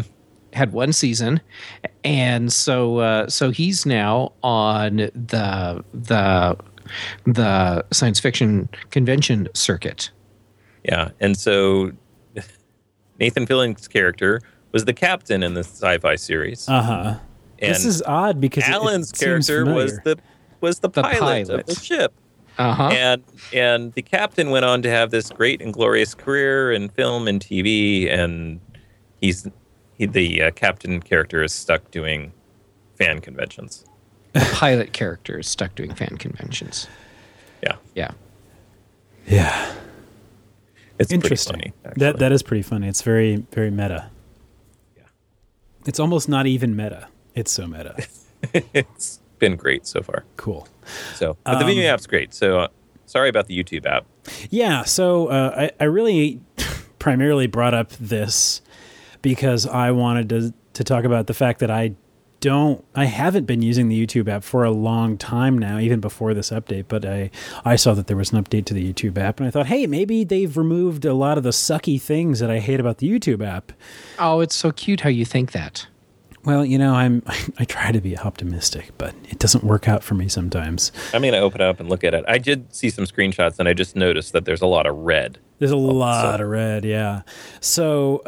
and so he's now on the science fiction convention circuit. Yeah, and so Nathan Fillion's character was the captain in the sci-fi series. Uh-huh. And this is odd because Alan's character was the pilot of the ship. Uh-huh. And the captain went on to have this great and glorious career in film and TV, and the captain character is stuck doing fan conventions. The pilot character is stuck doing fan conventions. Yeah. Yeah. Yeah. It's interesting. Pretty funny, that is pretty funny. It's very, very meta. Yeah. It's almost not even meta. It's so meta. It's been great so far. Cool. So, but the Vimeo app's great. So, sorry about the YouTube app. Yeah. So I really primarily brought up this because I wanted to talk about the fact that I haven't been using the YouTube app for a long time now, even before this update, but I saw that there was an update to the YouTube app, and I thought, hey, maybe they've removed a lot of the sucky things that I hate about the YouTube app. Oh, it's so cute how you think that. Well, I try to be optimistic, but it doesn't work out for me sometimes. I'm going to open it up and look at it. I did see some screenshots, and I just noticed that there's a lot of red. There's a lot of red, yeah. So,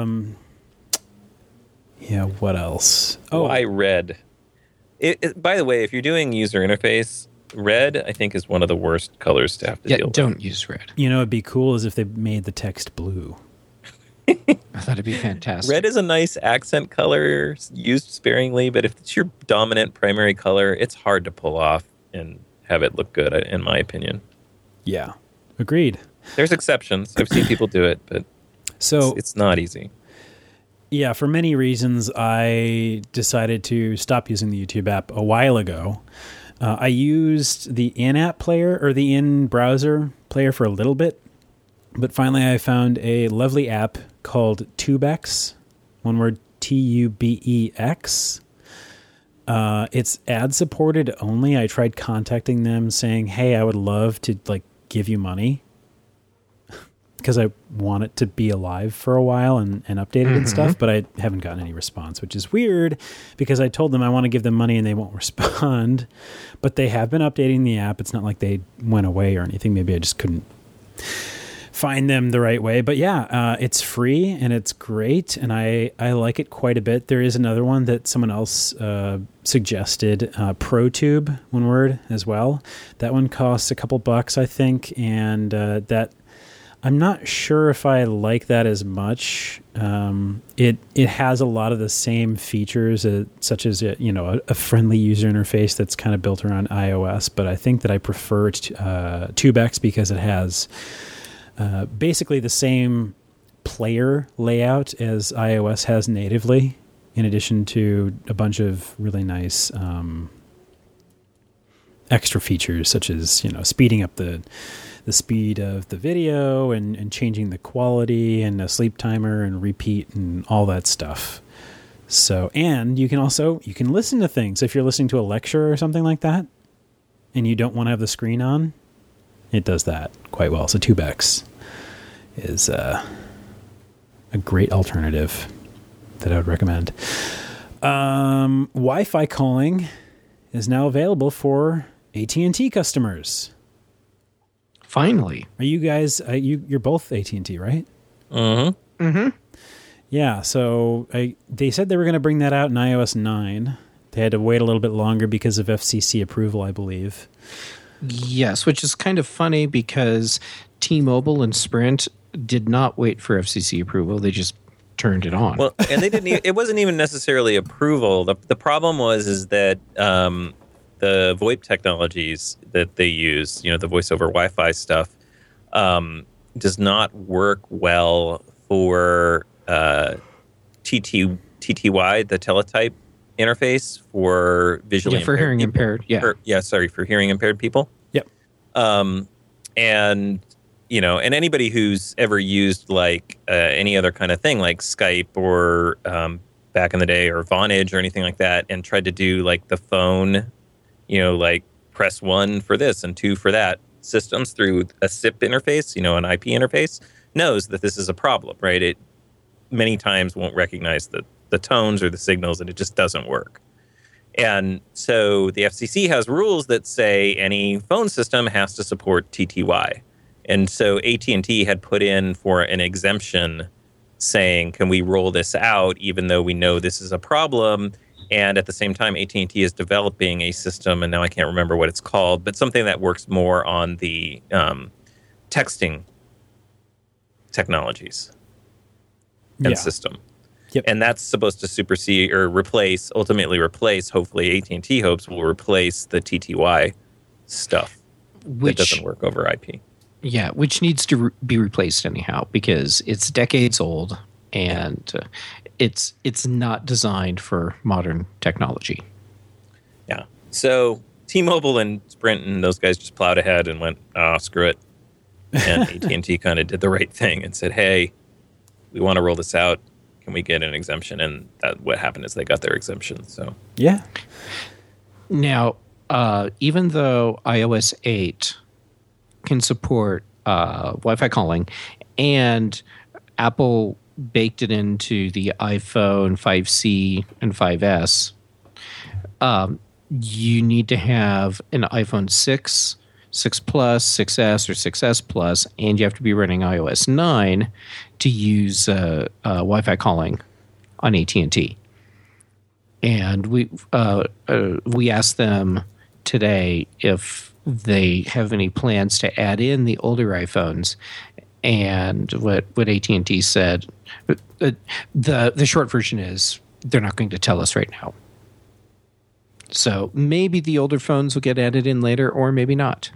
yeah, what else? Why red? By the way, if you're doing user interface, red, I think, is one of the worst colors to have to deal with. Don't use red. It'd be cool is if they made the text blue. I thought it'd be fantastic. Red is a nice accent color, used sparingly, but if it's your dominant primary color, it's hard to pull off and have it look good, in my opinion. Yeah, agreed. There's exceptions. I've seen people do it, but it's not easy. Yeah, for many reasons, I decided to stop using the YouTube app a while ago. I used the in-app player or the in-browser player for a little bit, but finally I found a lovely app called Tubex, one word, Tubex. It's ad supported only. I tried contacting them saying, hey, I would love to like give you money because I want it to be alive for a while and updated and stuff, but I haven't gotten any response, which is weird because I told them I want to give them money and they won't respond, but they have been updating the app. It's not like they went away or anything. Maybe I just couldn't find them the right way. But yeah, it's free and it's great, and I like it quite a bit. There is another one that someone else suggested, ProTube, one word as well. That one costs a couple bucks, I think, and that I'm not sure if I like that as much. It has a lot of the same features, such as a friendly user interface that's kind of built around iOS. But I think that I prefer TubeX because it has basically the same player layout as iOS has natively, in addition to a bunch of really nice extra features, such as speeding up the speed of the video and changing the quality and a sleep timer and repeat and all that stuff. So, and you can listen to things. If you're listening to a lecture or something like that and you don't want to have the screen on, it does that quite well. So TubeX is a great alternative that I would recommend. Wi-Fi calling is now available for AT&T customers. Finally. Are you guys, you're both AT&T, right? Mm-hmm. Mm-hmm. Yeah, so they said they were going to bring that out in iOS 9. They had to wait a little bit longer because of FCC approval, I believe. Yes, which is kind of funny because T-Mobile and Sprint did not wait for FCC approval. They just turned it on. Well, and they didn't. It wasn't even necessarily approval. The problem is that the VoIP technologies that they use, the voice over Wi-Fi stuff, does not work well for TTY, the teletype interface for visually for hearing people. impaired. For hearing impaired people. Yep. And anybody who's ever used like any other kind of thing like Skype or back in the day or Vonage or anything like that, and tried to do like the phone, like press 1 for this and 2 for that systems through a SIP interface, an IP interface, knows that this is a problem, right? It many times won't recognize the tones or the signals, and it just doesn't work. And so the FCC has rules that say any phone system has to support TTY. And so AT&T had put in for an exemption saying, can we roll this out even though we know this is a problem? And at the same time, AT&T is developing a system, and now I can't remember what it's called, but something that works more on the texting technologies and system. Yep. And that's supposed to supersede or ultimately replace, hopefully AT&T hopes will replace the TTY stuff that doesn't work over IP. Yeah, which needs to be replaced anyhow because it's decades old and it's not designed for modern technology. Yeah. So T-Mobile and Sprint and those guys just plowed ahead and went, screw it. And AT&T kind of did the right thing and said, hey, we want to roll this out. Can we get an exemption? And what happened is they got their exemption. So yeah. Now, even though iOS 8 can support Wi-Fi calling, and Apple baked it into the iPhone 5C and 5S, you need to have an iPhone 6, 6 Plus, 6S, or 6S Plus, and you have to be running iOS 9 to use Wi-Fi calling on AT&T. And we asked them today if they have any plans to add in the older iPhones, and what AT&T said, the short version is they're not going to tell us right now. So maybe the older phones will get added in later, or maybe not.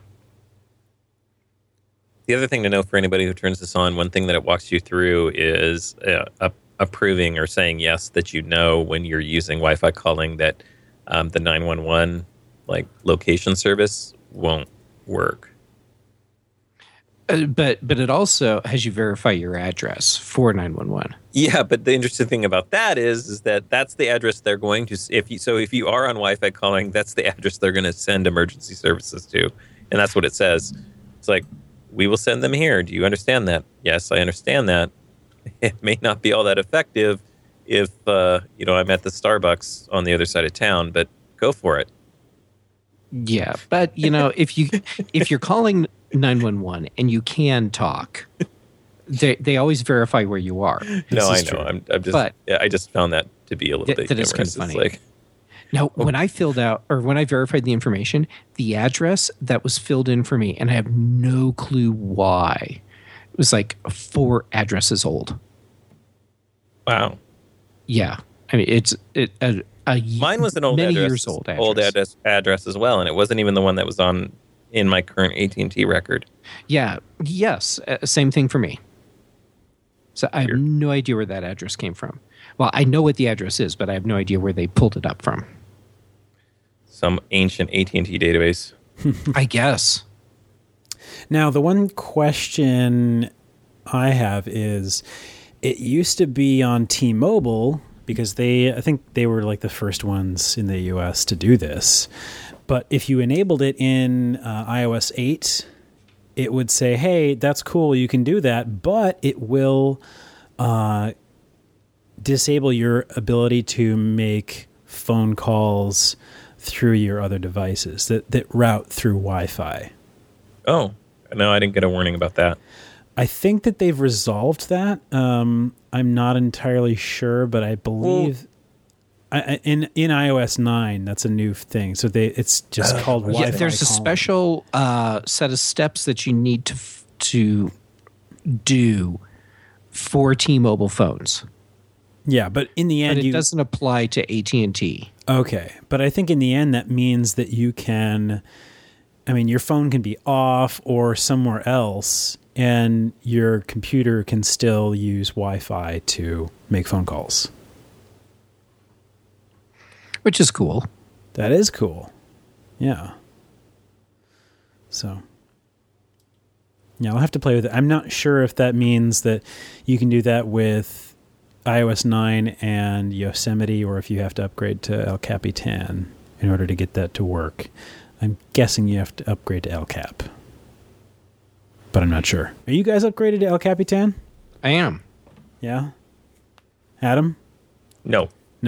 The other thing to know for anybody who turns this on, one thing that it walks you through is approving or saying yes that when you're using Wi-Fi calling that the 911 like location service won't work. But it also has you verify your address for 911. Yeah, but the interesting thing about that is that that's the address they're going to. If you are on Wi-Fi calling, that's the address they're going to send emergency services to, and that's what it says. It's like, we will send them here. Do you understand that? Yes, I understand that. It may not be all that effective if I'm at the Starbucks on the other side of town, but go for it. Yeah, but if you're calling 911 and you can talk, they always verify where you are. No, I know. I'm just. But I just found that to be a little bit humorous. Kind of funny. Now, when I verified the information, the address that was filled in for me, and I have no clue why, it was like 4 addresses old. Wow. Yeah, I mean mine was an old many address, years old address as well, and it wasn't even the one that was in my current AT&T record. Yeah. Yes. Same thing for me. So I have no idea where that address came from. Well, I know what the address is, but I have no idea where they pulled it up from. Some ancient AT&T database. I guess. Now, the one question I have is, it used to be on T-Mobile because I think they were like the first ones in the US to do this. But if you enabled it in iOS 8, it would say, hey, that's cool, you can do that, but it will disable your ability to make phone calls through your other devices that route through Wi-Fi. Oh, no, I didn't get a warning about that. I think that they've resolved that. I'm not entirely sure, but I believe... in iOS 9, that's a new thing. So it's just called Wi-Fi. Yeah, there's a special set of steps that you need to do for T-Mobile phones. Yeah, but in the end, it doesn't apply to AT&T. Okay, but I think in the end that means that you can. I mean, your phone can be off or somewhere else, and your computer can still use Wi-Fi to make phone calls. Which is cool. That is cool. Yeah. So, yeah, I'll have to play with it. I'm not sure if that means that you can do that with iOS 9 and Yosemite, or if you have to upgrade to El Capitan in order to get that to work. I'm guessing you have to upgrade to El Cap. But I'm not sure. Are you guys upgraded to El Capitan? I am. Yeah? Adam? No.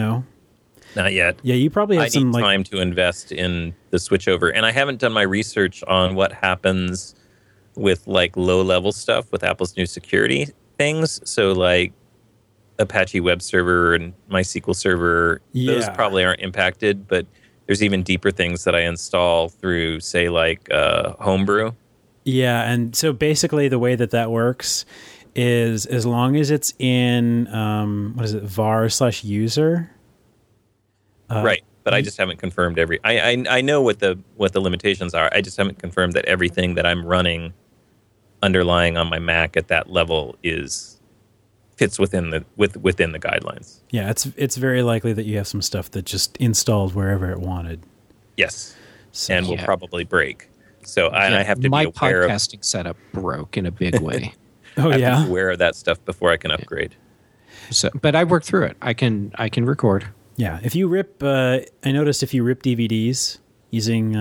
Not yet. Yeah, you probably have some time to invest in the switchover, and I haven't done my research on what happens with like low-level stuff with Apple's new security things. So like Apache Web Server and MySQL Server, those probably aren't impacted, but there's even deeper things that I install through, say, like Homebrew. Yeah, and so basically the way that works is as long as it's in var/user. Right, but I just haven't confirmed I know what the limitations are. I just haven't confirmed that everything that I'm running underlying on my Mac at that level fits within the guidelines. Yeah, it's very likely that you have some stuff that just installed wherever it wanted. Yes, and will probably break. So I have to be aware my podcasting setup broke in a big way. Oh, I have to be aware of that stuff before I can upgrade. So, but I worked through it. I can record. Yeah, if you rip, I noticed if you rip DVDs using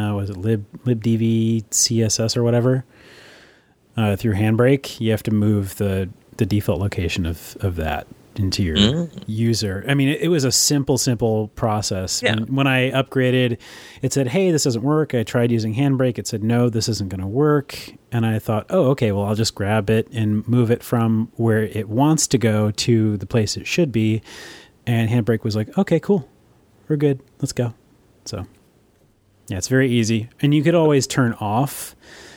libdv CSS or whatever through Handbrake, you have to move the default location of that into your user. I mean, it was a simple process. Yeah. When I upgraded, it said, hey, this doesn't work. I tried using Handbrake. It said, no, this isn't going to work. And I thought, oh, okay, well, I'll just grab it and move it from where it wants to go to the place it should be. And Handbrake was like, okay, cool. We're good. Let's go. So, yeah, it's very easy. And you could always turn off,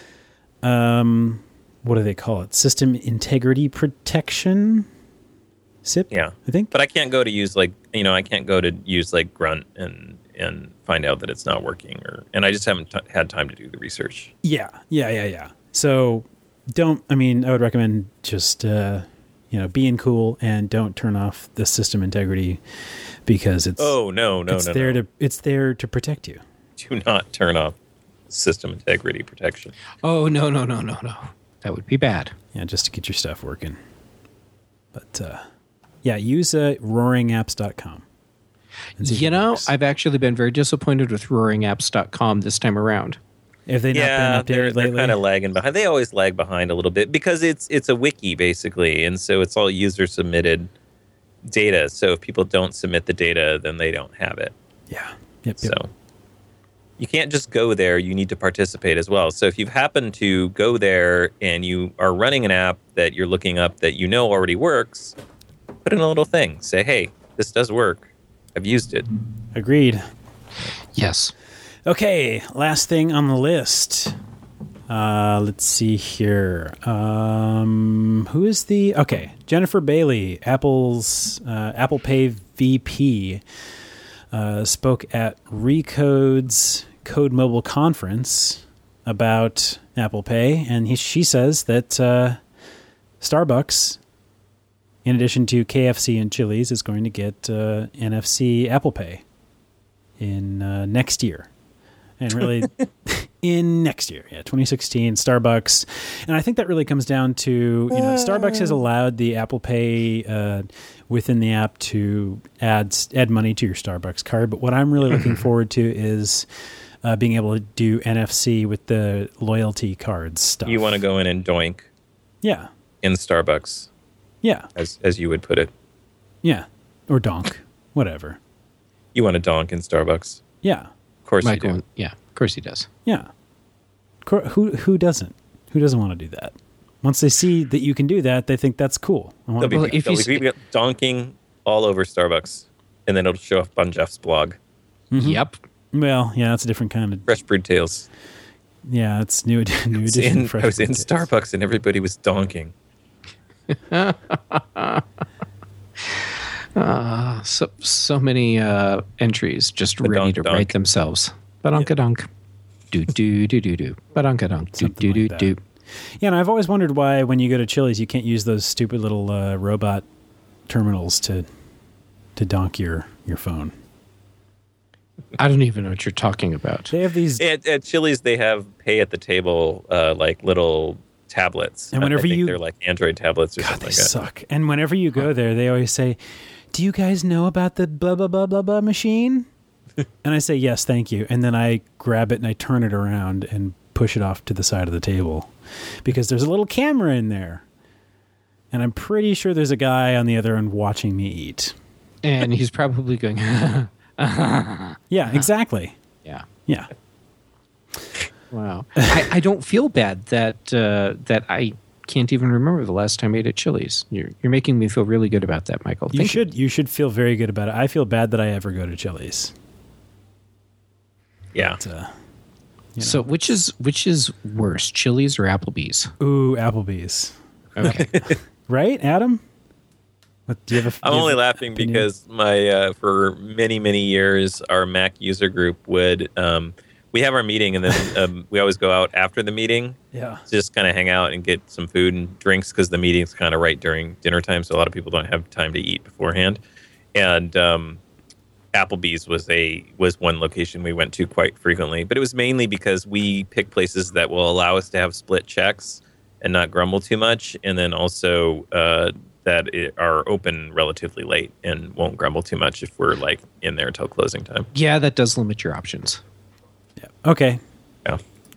what do they call it? System integrity protection? SIP? Yeah. I think. But I can't go to use I can't go to use like Grunt and find out that it's not working. And I just haven't had time to do the research. Yeah. So I would recommend just, being cool and don't turn off the system integrity because it's it's there to protect you. Do not turn off system integrity protection. Oh no. That would be bad. Yeah, just to get your stuff working. But yeah, use roaringapps.com. You know, I've actually been very disappointed with roaringapps.com this time around. If they not been updated they're lately? kind of lagging behind. They always lag behind a little bit because it's a wiki basically, and so it's all user submitted data. So if people don't submit the data, then they don't have it. Yeah. Yep. So you can't just go there. You need to participate as well. So if you happen to go there and you are running an app that you're looking up that you know already works, put in a little thing. Say, hey, this does work. I've used it. Agreed. Yes. Okay, last thing on the list. Let's see here. Who is the... Okay, Jennifer Bailey, Apple's Apple Pay VP, spoke at Recode's Code Mobile conference about Apple Pay, and she says that Starbucks, in addition to KFC and Chili's, is going to get NFC Apple Pay in next year. And really, in next year, 2016, Starbucks. And I think that really comes down to, Starbucks has allowed the Apple Pay within the app to add money to your Starbucks card. But what I'm really looking forward to is being able to do NFC with the loyalty cards stuff. You want to go in and doink Yeah. in Starbucks, Yeah. as you would put it. Yeah. Or donk. Whatever. You want to donk in Starbucks. Yeah. Of course Michael, you do. yeah, of course he does. Yeah. Who doesn't? Who doesn't want to do that? Once they see that you can do that, they think that's cool. I want There'll to be, do that. there'll be donking all over Starbucks, and then it'll show up on Jeff's blog. Mm-hmm. Yep. Well, yeah, that's a different kind of... Fresh Brewed Tales. Yeah, it's new edition. I was in Starbucks, and everybody was donking. So many entries just ready to Badunk-dunk. write themselves. Badunk-a-dunk. Do-do-do-do-do. Badunk-a-dunk. Something like that. Do-do-do-do. Yeah, and I've always wondered why when you go to Chili's, you can't use those stupid little robot terminals to donk your phone. I don't even know what you're talking about. They have these... At Chili's, they have pay at the table, like little tablets. And whenever I think you- they're like Android tablets or God, something they like that. suck. And whenever you go there, they always say, do you guys know about the blah, blah, blah, blah, blah machine? And I say, yes, thank you. And then I grab it and I turn it around and push it off to the side of the table because there's a little camera in there. And I'm pretty sure there's a guy on the other end watching me eat. And he's probably going, Yeah, exactly. yeah. Yeah. Wow. I don't feel bad that I can't even remember the last time I ate at Chili's. You're making me feel really good about that, Michael. Thank you. You should feel very good about it. I feel bad that I ever go to Chili's. Yeah. But, So which is worse, Chili's or Applebee's? ooh, Applebee's. Okay. Right, Adam? What, do you have a, I'm do you only have laughing opinion? because my for many, many years, our Mac user group would we have our meeting and then we always go out after the meeting Yeah. to just kind of hang out and get some food and drinks because the meeting's kind of right during dinner time, so a lot of people don't have time to eat beforehand. And Applebee's was one location we went to quite frequently, but it was mainly because we pick places that will allow us to have split checks and not grumble too much, and then also that are open relatively late and won't grumble too much if we're like in there until closing time. Yeah, that does limit your options. Yeah. Okay. Yeah.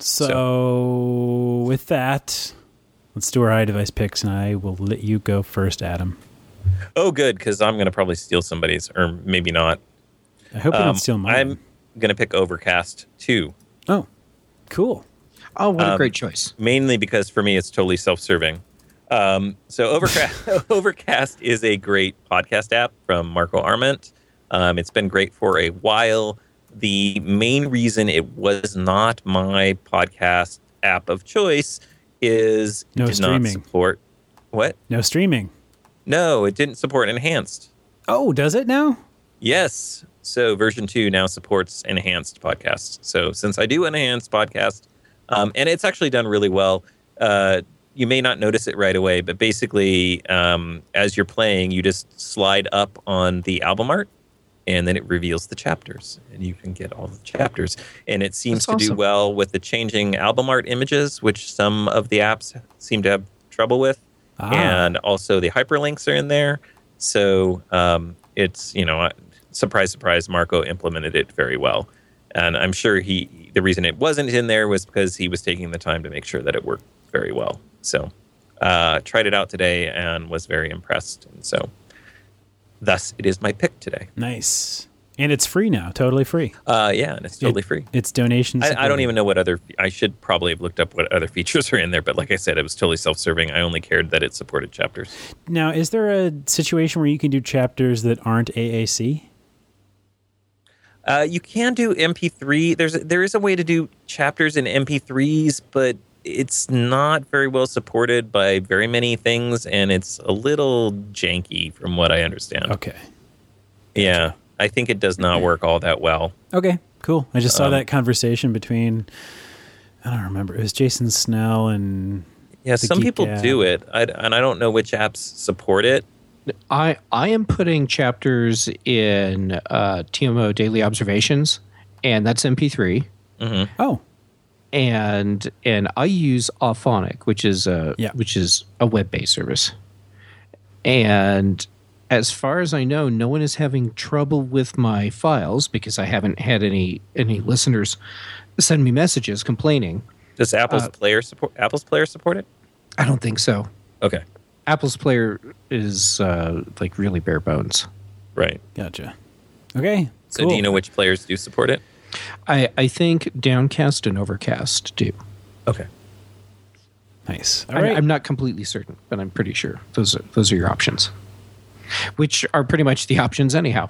So with that, let's do our iDevice picks, and I will let you go first, Adam. Oh, good, because I'm going to probably steal somebody's, or maybe not. I hope you don't steal mine. I'm going to pick Overcast 2. Oh, cool. Oh, what a great choice. Mainly because for me it's totally self-serving. So Overcast is a great podcast app from Marco Arment. It's been great for a while. The main reason it was not my podcast app of choice is it No did streaming. not support what? No streaming. No, it didn't support enhanced. Oh, does it now? Yes. So version 2 now supports enhanced podcasts. So since I do enhanced podcast, and it's actually done really well, you may not notice it right away, but basically as you're playing, you just slide up on the album art and then it reveals the chapters, and you can get all the chapters. And it seems That's to do awesome. well with the changing album art images, which some of the apps seem to have trouble with. And also the hyperlinks are in there. So it's, surprise, surprise, Marco implemented it very well. And I'm sure the reason it wasn't in there was because he was taking the time to make sure that it worked very well. So tried it out today and was very impressed. And so thus it is my pick today. Nice. And it's free now, totally free. Yeah, and it's totally free. It's donations. I don't even know what I should probably have looked up what other features are in there, but like I said, it was totally self-serving. I only cared that it supported chapters. Now, is there a situation where you can do chapters that aren't AAC? You can do MP3. There is a way to do chapters in MP3s, but it's not very well supported by very many things, and it's a little janky from what I understand. Okay. Yeah, I think it does not work all that well. Okay, cool. I just saw that conversation between, I don't remember, it was Jason Snell and... Yeah, some Geek people Gab. do it, and I don't know which apps support it. I am putting chapters in TMO Daily Observations, and that's MP3. Oh, And I use Auphonic, which is a web-based service. And as far as I know, no one is having trouble with my files because I haven't had any listeners send me messages complaining. Does Apple's Player support it? I don't think so. Okay, Apple's Player is like really bare bones. right. gotcha. Okay, So cool. do you know which players do support it? I think Downcast and Overcast do. Okay. Nice. All right. I'm not completely certain, but I'm pretty sure those are your options, which are pretty much the options anyhow.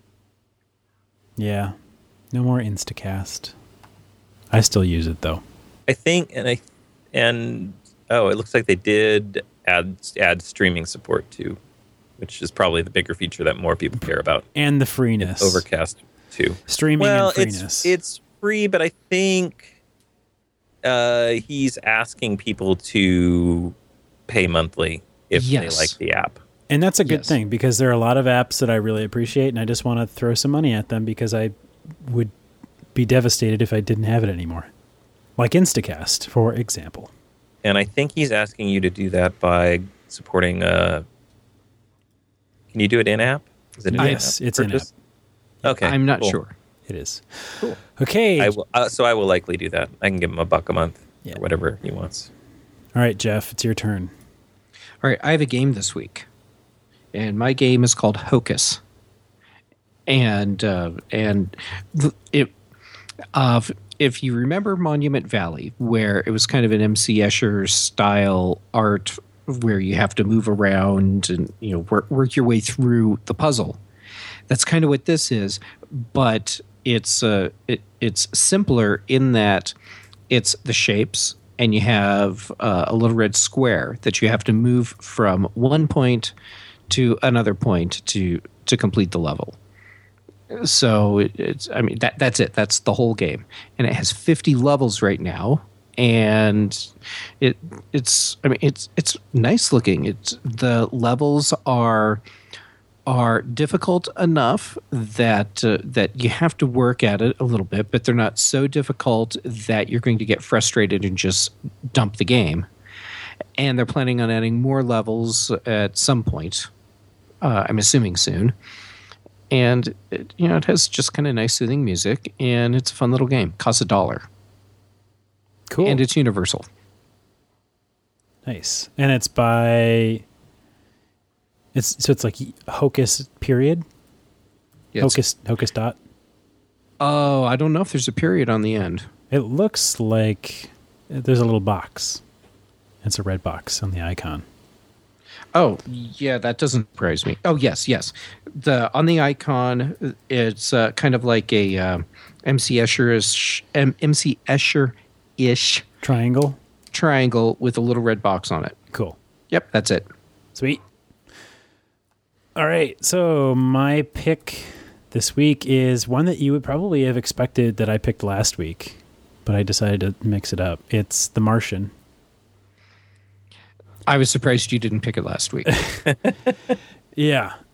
Yeah. No more Instacast. I still use it, though. I think, it looks like they did add streaming support too, which is probably the bigger feature that more people care about. And the freeness. Overcast too. Streaming Well, and freeness. it's free, but I think he's asking people to pay monthly if Yes. they like the app. And that's a good Yes. thing because there are a lot of apps that I really appreciate, and I just want to throw some money at them because I would be devastated if I didn't have it anymore. Like Instacast, for example. And I think he's asking you to do that by supporting can you do it in-app? Is it an Yes, in-app it's in-app. purchase? Okay. I'm not cool. sure. It is. Cool. Okay. I will, so I will likely do that. I can give him $1 a month Yeah. or whatever he wants. All right, Jeff, it's your turn. All right, I have a game this week, and my game is called Hocus. And if you remember Monument Valley, where it was kind of an MC Escher style art, where you have to move around and work your way through the puzzle, that's kind of what this is. But it's simpler in that it's the shapes, and you have a little red square that you have to move from one point to another point to complete the level. So that's it. That's the whole game, and it has 50 levels right now, and it's nice looking. The levels are difficult enough that you have to work at it a little bit, but they're not so difficult that you're going to get frustrated and just dump the game. And they're planning on adding more levels at some point. I'm assuming soon. And it has just kind of nice soothing music, and it's a fun little game. Costs $1. Cool. And it's universal. Nice. And it's by... It's like Hocus period? Yeah, it's- Hocus dot? Oh, I don't know if there's a period on the end. It looks like there's a little box. It's a red box on the icon. Oh, yeah, that doesn't surprise me. Oh, yes. On the icon, it's kind of like a MC Escher-ish Triangle? triangle with a little red box on it. Cool. Yep, that's it. Sweet. All right. So my pick this week is one that you would probably have expected that I picked last week, but I decided to mix it up. It's The Martian. I was surprised you didn't pick it last week. Yeah.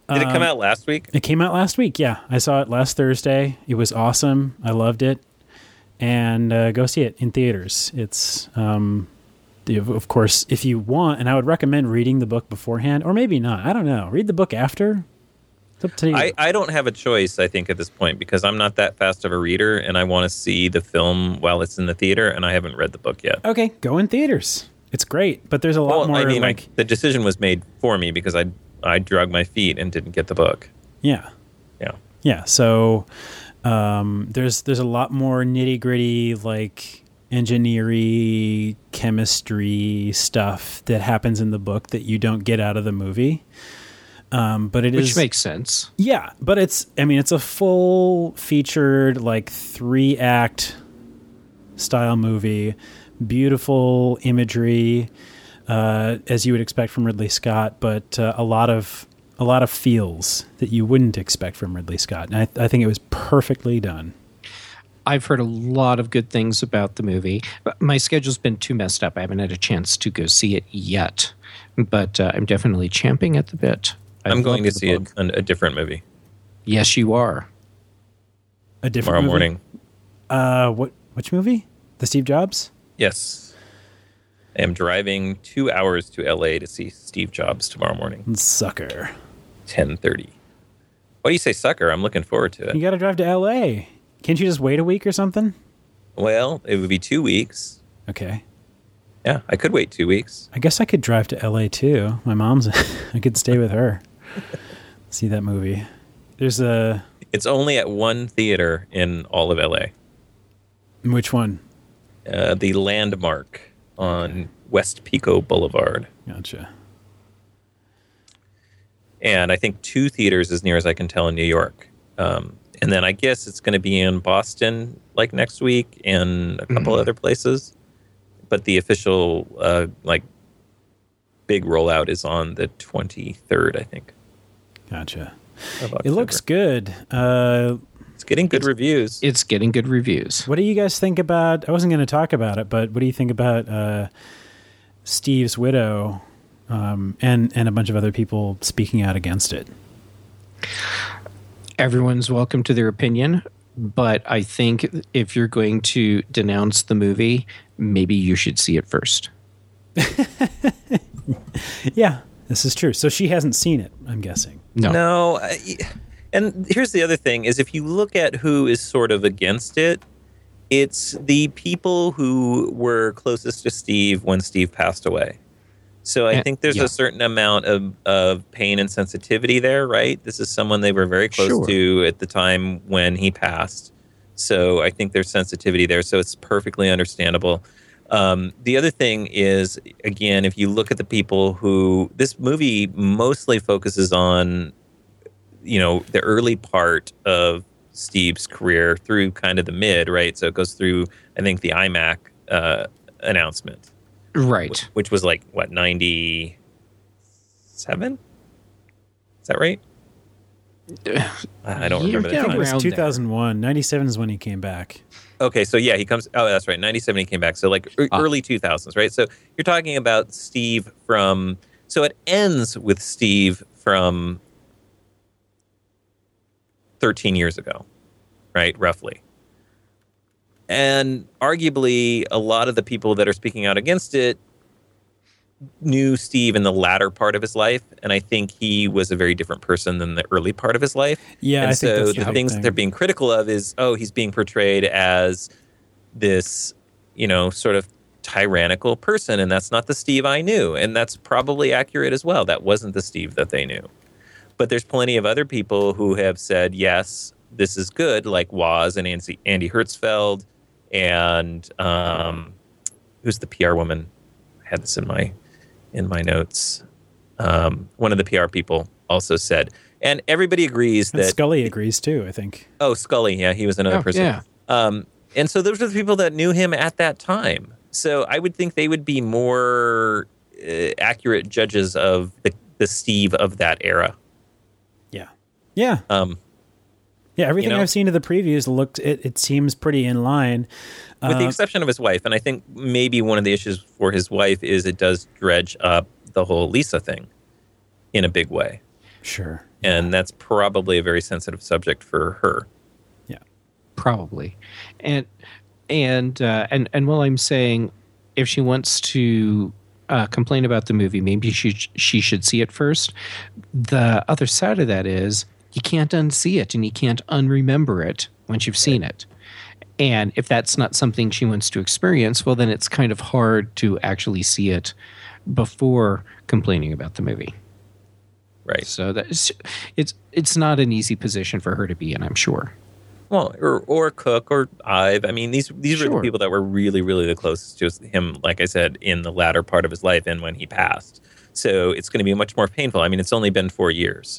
Did it come out last week? It came out last week. Yeah, I saw it last Thursday. It was awesome. I loved it. And go see it in theaters. It's, of course, if you want, and I would recommend reading the book beforehand, or maybe not. I don't know. Read the book after. It's up to you. I don't have a choice, I think, at this point, because I'm not that fast of a reader, and I want to see the film while it's in the theater, and I haven't read the book yet. Okay, go in theaters. It's great, but there's a lot more. I mean, the decision was made for me because I drug my feet and didn't get the book. Yeah. So there's a lot more nitty gritty, like engineering, chemistry stuff that happens in the book that you don't get out of the movie. Which makes sense. Yeah, but it's a full featured, like 3-act style movie, beautiful imagery, as you would expect from Ridley Scott, but a lot of feels that you wouldn't expect from Ridley Scott. And I think it was perfectly done. I've heard a lot of good things about the movie. My schedule's been too messed up. I haven't had a chance to go see it yet, but I'm definitely champing at the bit. I'm going to see a different movie. Yes, you are. A different tomorrow morning. Which movie? The Steve Jobs? Yes. I am driving 2 hours to LA to see Steve Jobs tomorrow morning. Sucker. 10:30. Why do you say sucker? I'm looking forward to it. You got to drive to LA. Can't you just wait a week or something? Well, it would be 2 weeks. Okay. Yeah, I could wait 2 weeks. I guess I could drive to LA too. My mom's, I could stay with her. See that movie. It's only at one theater in all of LA. Which one? The Landmark on West Pico Boulevard. Gotcha. And I think 2 theaters as near as I can tell in New York. And then I guess it's going to be in Boston like next week and a couple other places. But the official big rollout is on the 23rd, I think. Gotcha. It looks good. It's getting good reviews. It's getting good reviews. What do you guys think about, I wasn't going to talk about it, but what do you think about Steve's widow and a bunch of other people speaking out against it? Everyone's welcome to their opinion, but I think if you're going to denounce the movie, maybe you should see it first. Yeah, this is true. So she hasn't seen it, I'm guessing. No. And here's the other thing, is if you look at who is sort of against it, it's the people who were closest to Steve when Steve passed away. So I think there's a certain amount of pain and sensitivity there, right? This is someone they were very close to at the time when he passed. So I think there's sensitivity there. So it's perfectly understandable. The other thing is, again, if you look at the people who this movie mostly focuses on, the early part of Steve's career through kind of the mid, right? So it goes through, I think, the iMac announcement. Right. Which was 97? Is that right? I don't remember. I think it was 2001. 97 is when he came back. Okay, so yeah, he comes. Oh, that's right. 97 he came back. So early 2000s, right? So you're talking about Steve from. So it ends with Steve from 13 years ago, right? Roughly. And arguably, a lot of the people that are speaking out against it knew Steve in the latter part of his life, and I think he was a very different person than the early part of his life. Yeah, and I think so that's the things that they're being critical of is, he's being portrayed as this, sort of tyrannical person, and that's not the Steve I knew, and that's probably accurate as well. That wasn't the Steve that they knew. But there's plenty of other people who have said, yes, this is good, like Woz and Andy Hertzfeld, and who's the PR woman? I had this in my notes. One of the PR people also said, and everybody agrees that Scully agrees too, I think. Oh, Scully, yeah, he was another person. Yeah. And so those are the people that knew him at that time. So I would think they would be more accurate judges of the Steve of that era. Yeah. Yeah. Yeah, everything I've seen of the previews it seems pretty in line. With the exception of his wife. And I think maybe one of the issues for his wife is it does dredge up the whole Lisa thing in a big way. Sure, And that's probably a very sensitive subject for her. Yeah. Probably. And while I'm saying if she wants to complain about the movie, maybe she should see it first. The other side of that is you can't unsee it and you can't unremember it once you've seen it. And if that's not something she wants to experience, well, then it's kind of hard to actually see it before complaining about the movie. Right. So it's not an easy position for her to be in, I'm sure. Well, or Cook or Ive. I mean, these were the Sure. people that were really, really the closest to him, like I said, in the latter part of his life and when he passed. So it's going to be much more painful. I mean, it's only been 4 years.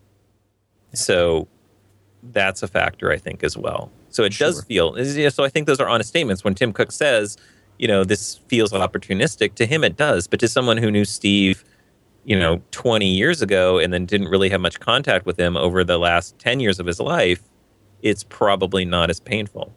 So that's a factor, I think, as well. So it does feel, so I think those are honest statements. When Tim Cook says, this feels opportunistic, to him it does. But to someone who knew Steve, 20 years ago and then didn't really have much contact with him over the last 10 years of his life, it's probably not as painful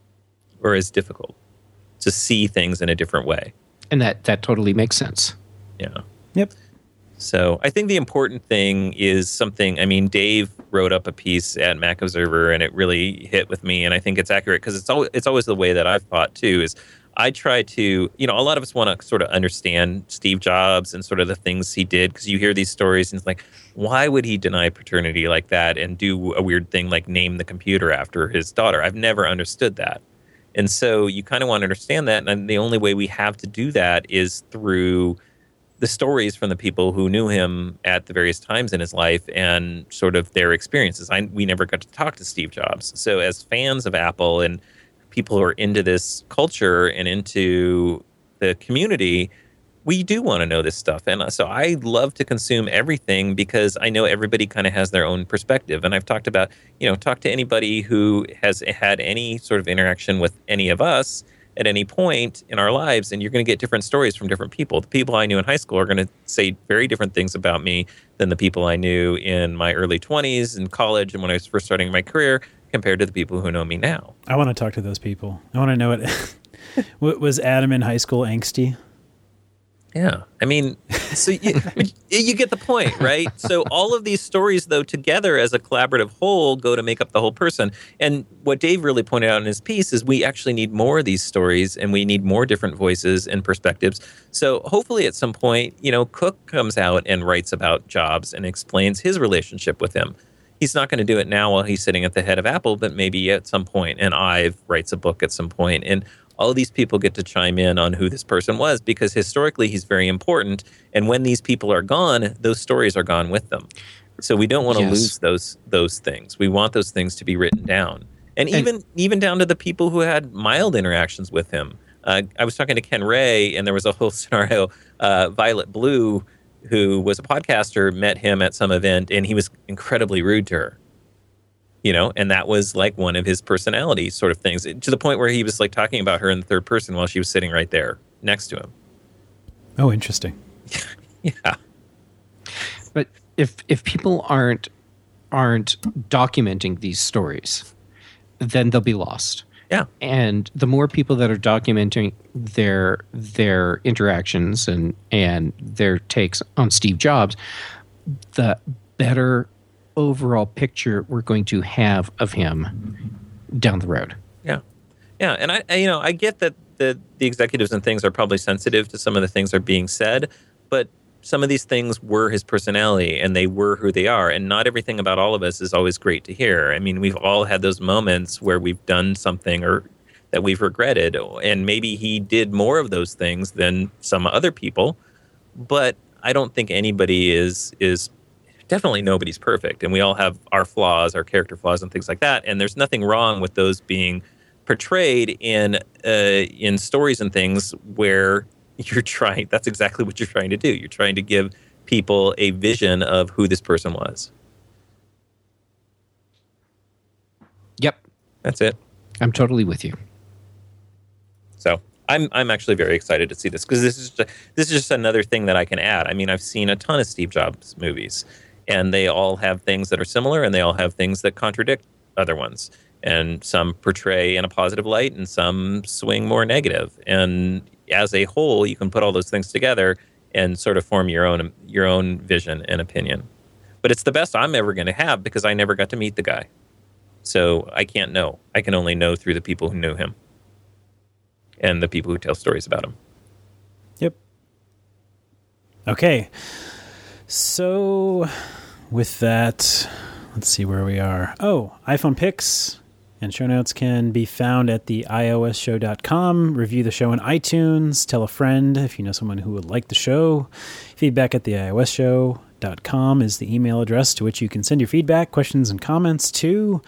or as difficult to see things in a different way. And that totally makes sense. Yeah. Yep. So I think the important thing is something, Dave wrote up a piece at Mac Observer and it really hit with me. And I think it's accurate because it's always the way that I've thought too, is I try to, a lot of us want to sort of understand Steve Jobs and sort of the things he did, because you hear these stories and it's like, why would he deny paternity like that and do a weird thing like name the computer after his daughter? I've never understood that. And so you kind of want to understand that. And the only way we have to do that is through the stories from the people who knew him at the various times in his life and sort of their experiences. We never got to talk to Steve Jobs. So as fans of Apple and people who are into this culture and into the community, we do want to know this stuff. And so I love to consume everything because I know everybody kind of has their own perspective. And I've talked about, talk to anybody who has had any sort of interaction with any of us at any point in our lives, and you're going to get different stories from different people. The people I knew in high school are going to say very different things about me than the people I knew in my early 20s in college and when I was first starting my career compared to the people who know me now. I want to talk to those people. I want to know what was Adam in high school angsty? Yeah. So you get the point, right? So all of these stories, though, together as a collaborative whole go to make up the whole person. And what Dave really pointed out in his piece is we actually need more of these stories and we need more different voices and perspectives. So hopefully at some point, Cook comes out and writes about Jobs and explains his relationship with him. He's not going to do it now while he's sitting at the head of Apple, but maybe at some point. And Ive writes a book at some point. And all these people get to chime in on who this person was because historically he's very important. And when these people are gone, those stories are gone with them. So we don't want to lose those things. We want those things to be written down. And even down to the people who had mild interactions with him. I was talking to Ken Ray, and there was a whole scenario. Violet Blue, who was a podcaster, met him at some event, and he was incredibly rude to her. And that was like one of his personality sort of things, to the point where he was like talking about her in the third person while she was sitting right there next to him. Oh, interesting. Yeah. But if people aren't documenting these stories, then they'll be lost. Yeah. And the more people that are documenting their interactions and their takes on Steve Jobs, the better overall picture we're going to have of him down the road. Yeah. Yeah. And I get that the executives and things are probably sensitive to some of the things that are being said, but some of these things were his personality and they were who they are. And not everything about all of us is always great to hear. We've all had those moments where we've done something or that we've regretted, and maybe he did more of those things than some other people, but I don't think anybody is definitely nobody's perfect, and we all have our flaws, our character flaws and things like that, and there's nothing wrong with those being portrayed in stories and things where that's exactly what you're trying to do. You're trying to give people a vision of who this person was. Yep. That's it. I'm totally with you. So I'm actually very excited to see this because this is just another thing that I can add. I've seen a ton of Steve Jobs movies, and they all have things that are similar, and they all have things that contradict other ones. And some portray in a positive light, and some swing more negative. And as a whole, you can put all those things together and sort of form your own vision and opinion. But it's the best I'm ever going to have because I never got to meet the guy. So I can't know. I can only know through the people who knew him and the people who tell stories about him. Yep. Okay. So with that, let's see where we are. Oh, iPhone pics and show notes can be found at the iosshow.com. Review the show on iTunes. Tell a friend if you know someone who would like the show. Feedback at the iosshow.com is the email address to which you can send your feedback, questions, and comments to.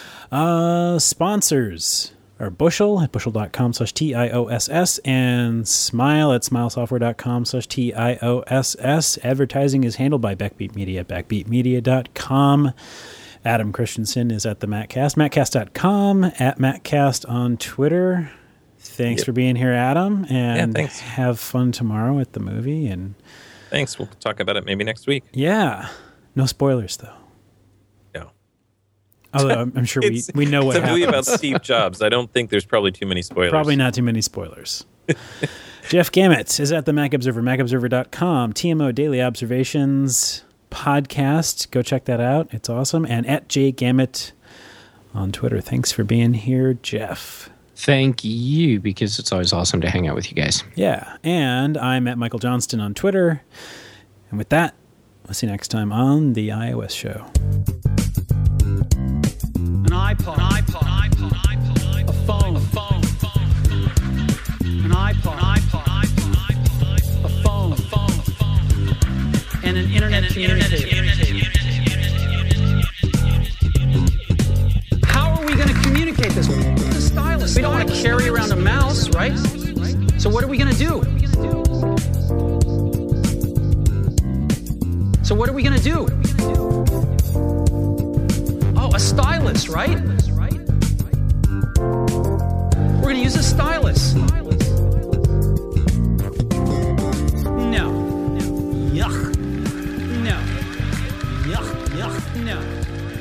Sponsors are Bushel at bushel.com/TIOSS and Smile at smilesoftware.com/TIOSS. Advertising is handled by Backbeat Media at backbeatmedia.com. Adam Christensen is at the Mattcast, mattcast.com, at Mattcast on Twitter. Thanks for being here, Adam, and thanks. Have fun tomorrow at the movie. And thanks. We'll talk about it maybe next week. yeah, no spoilers though. No. Although I'm sure we know what happens. It's a movie happens. about Steve Jobs. I don't think there's probably too many spoilers. Probably not too many spoilers. Jeff Gamet is at the Mac Observer, macobserver.com, TMO Daily Observations podcast. Go check that out. It's awesome. And at jgamet on Twitter. Thanks for being here, Jeff. Thank you, because it's always awesome to hang out with you guys. Yeah. And I'm at Michael Johnston on Twitter. And with that, we'll see you next time on The iOS Show. An iPod, a phone, an iPod, a phone, and an internet communicator. How are we going to communicate this? The stylus. We don't want to carry around a mouse, right? So what are we going to do? Oh, a stylus, right? We're going to use a stylus. No. Yuck. No. Yuck. No.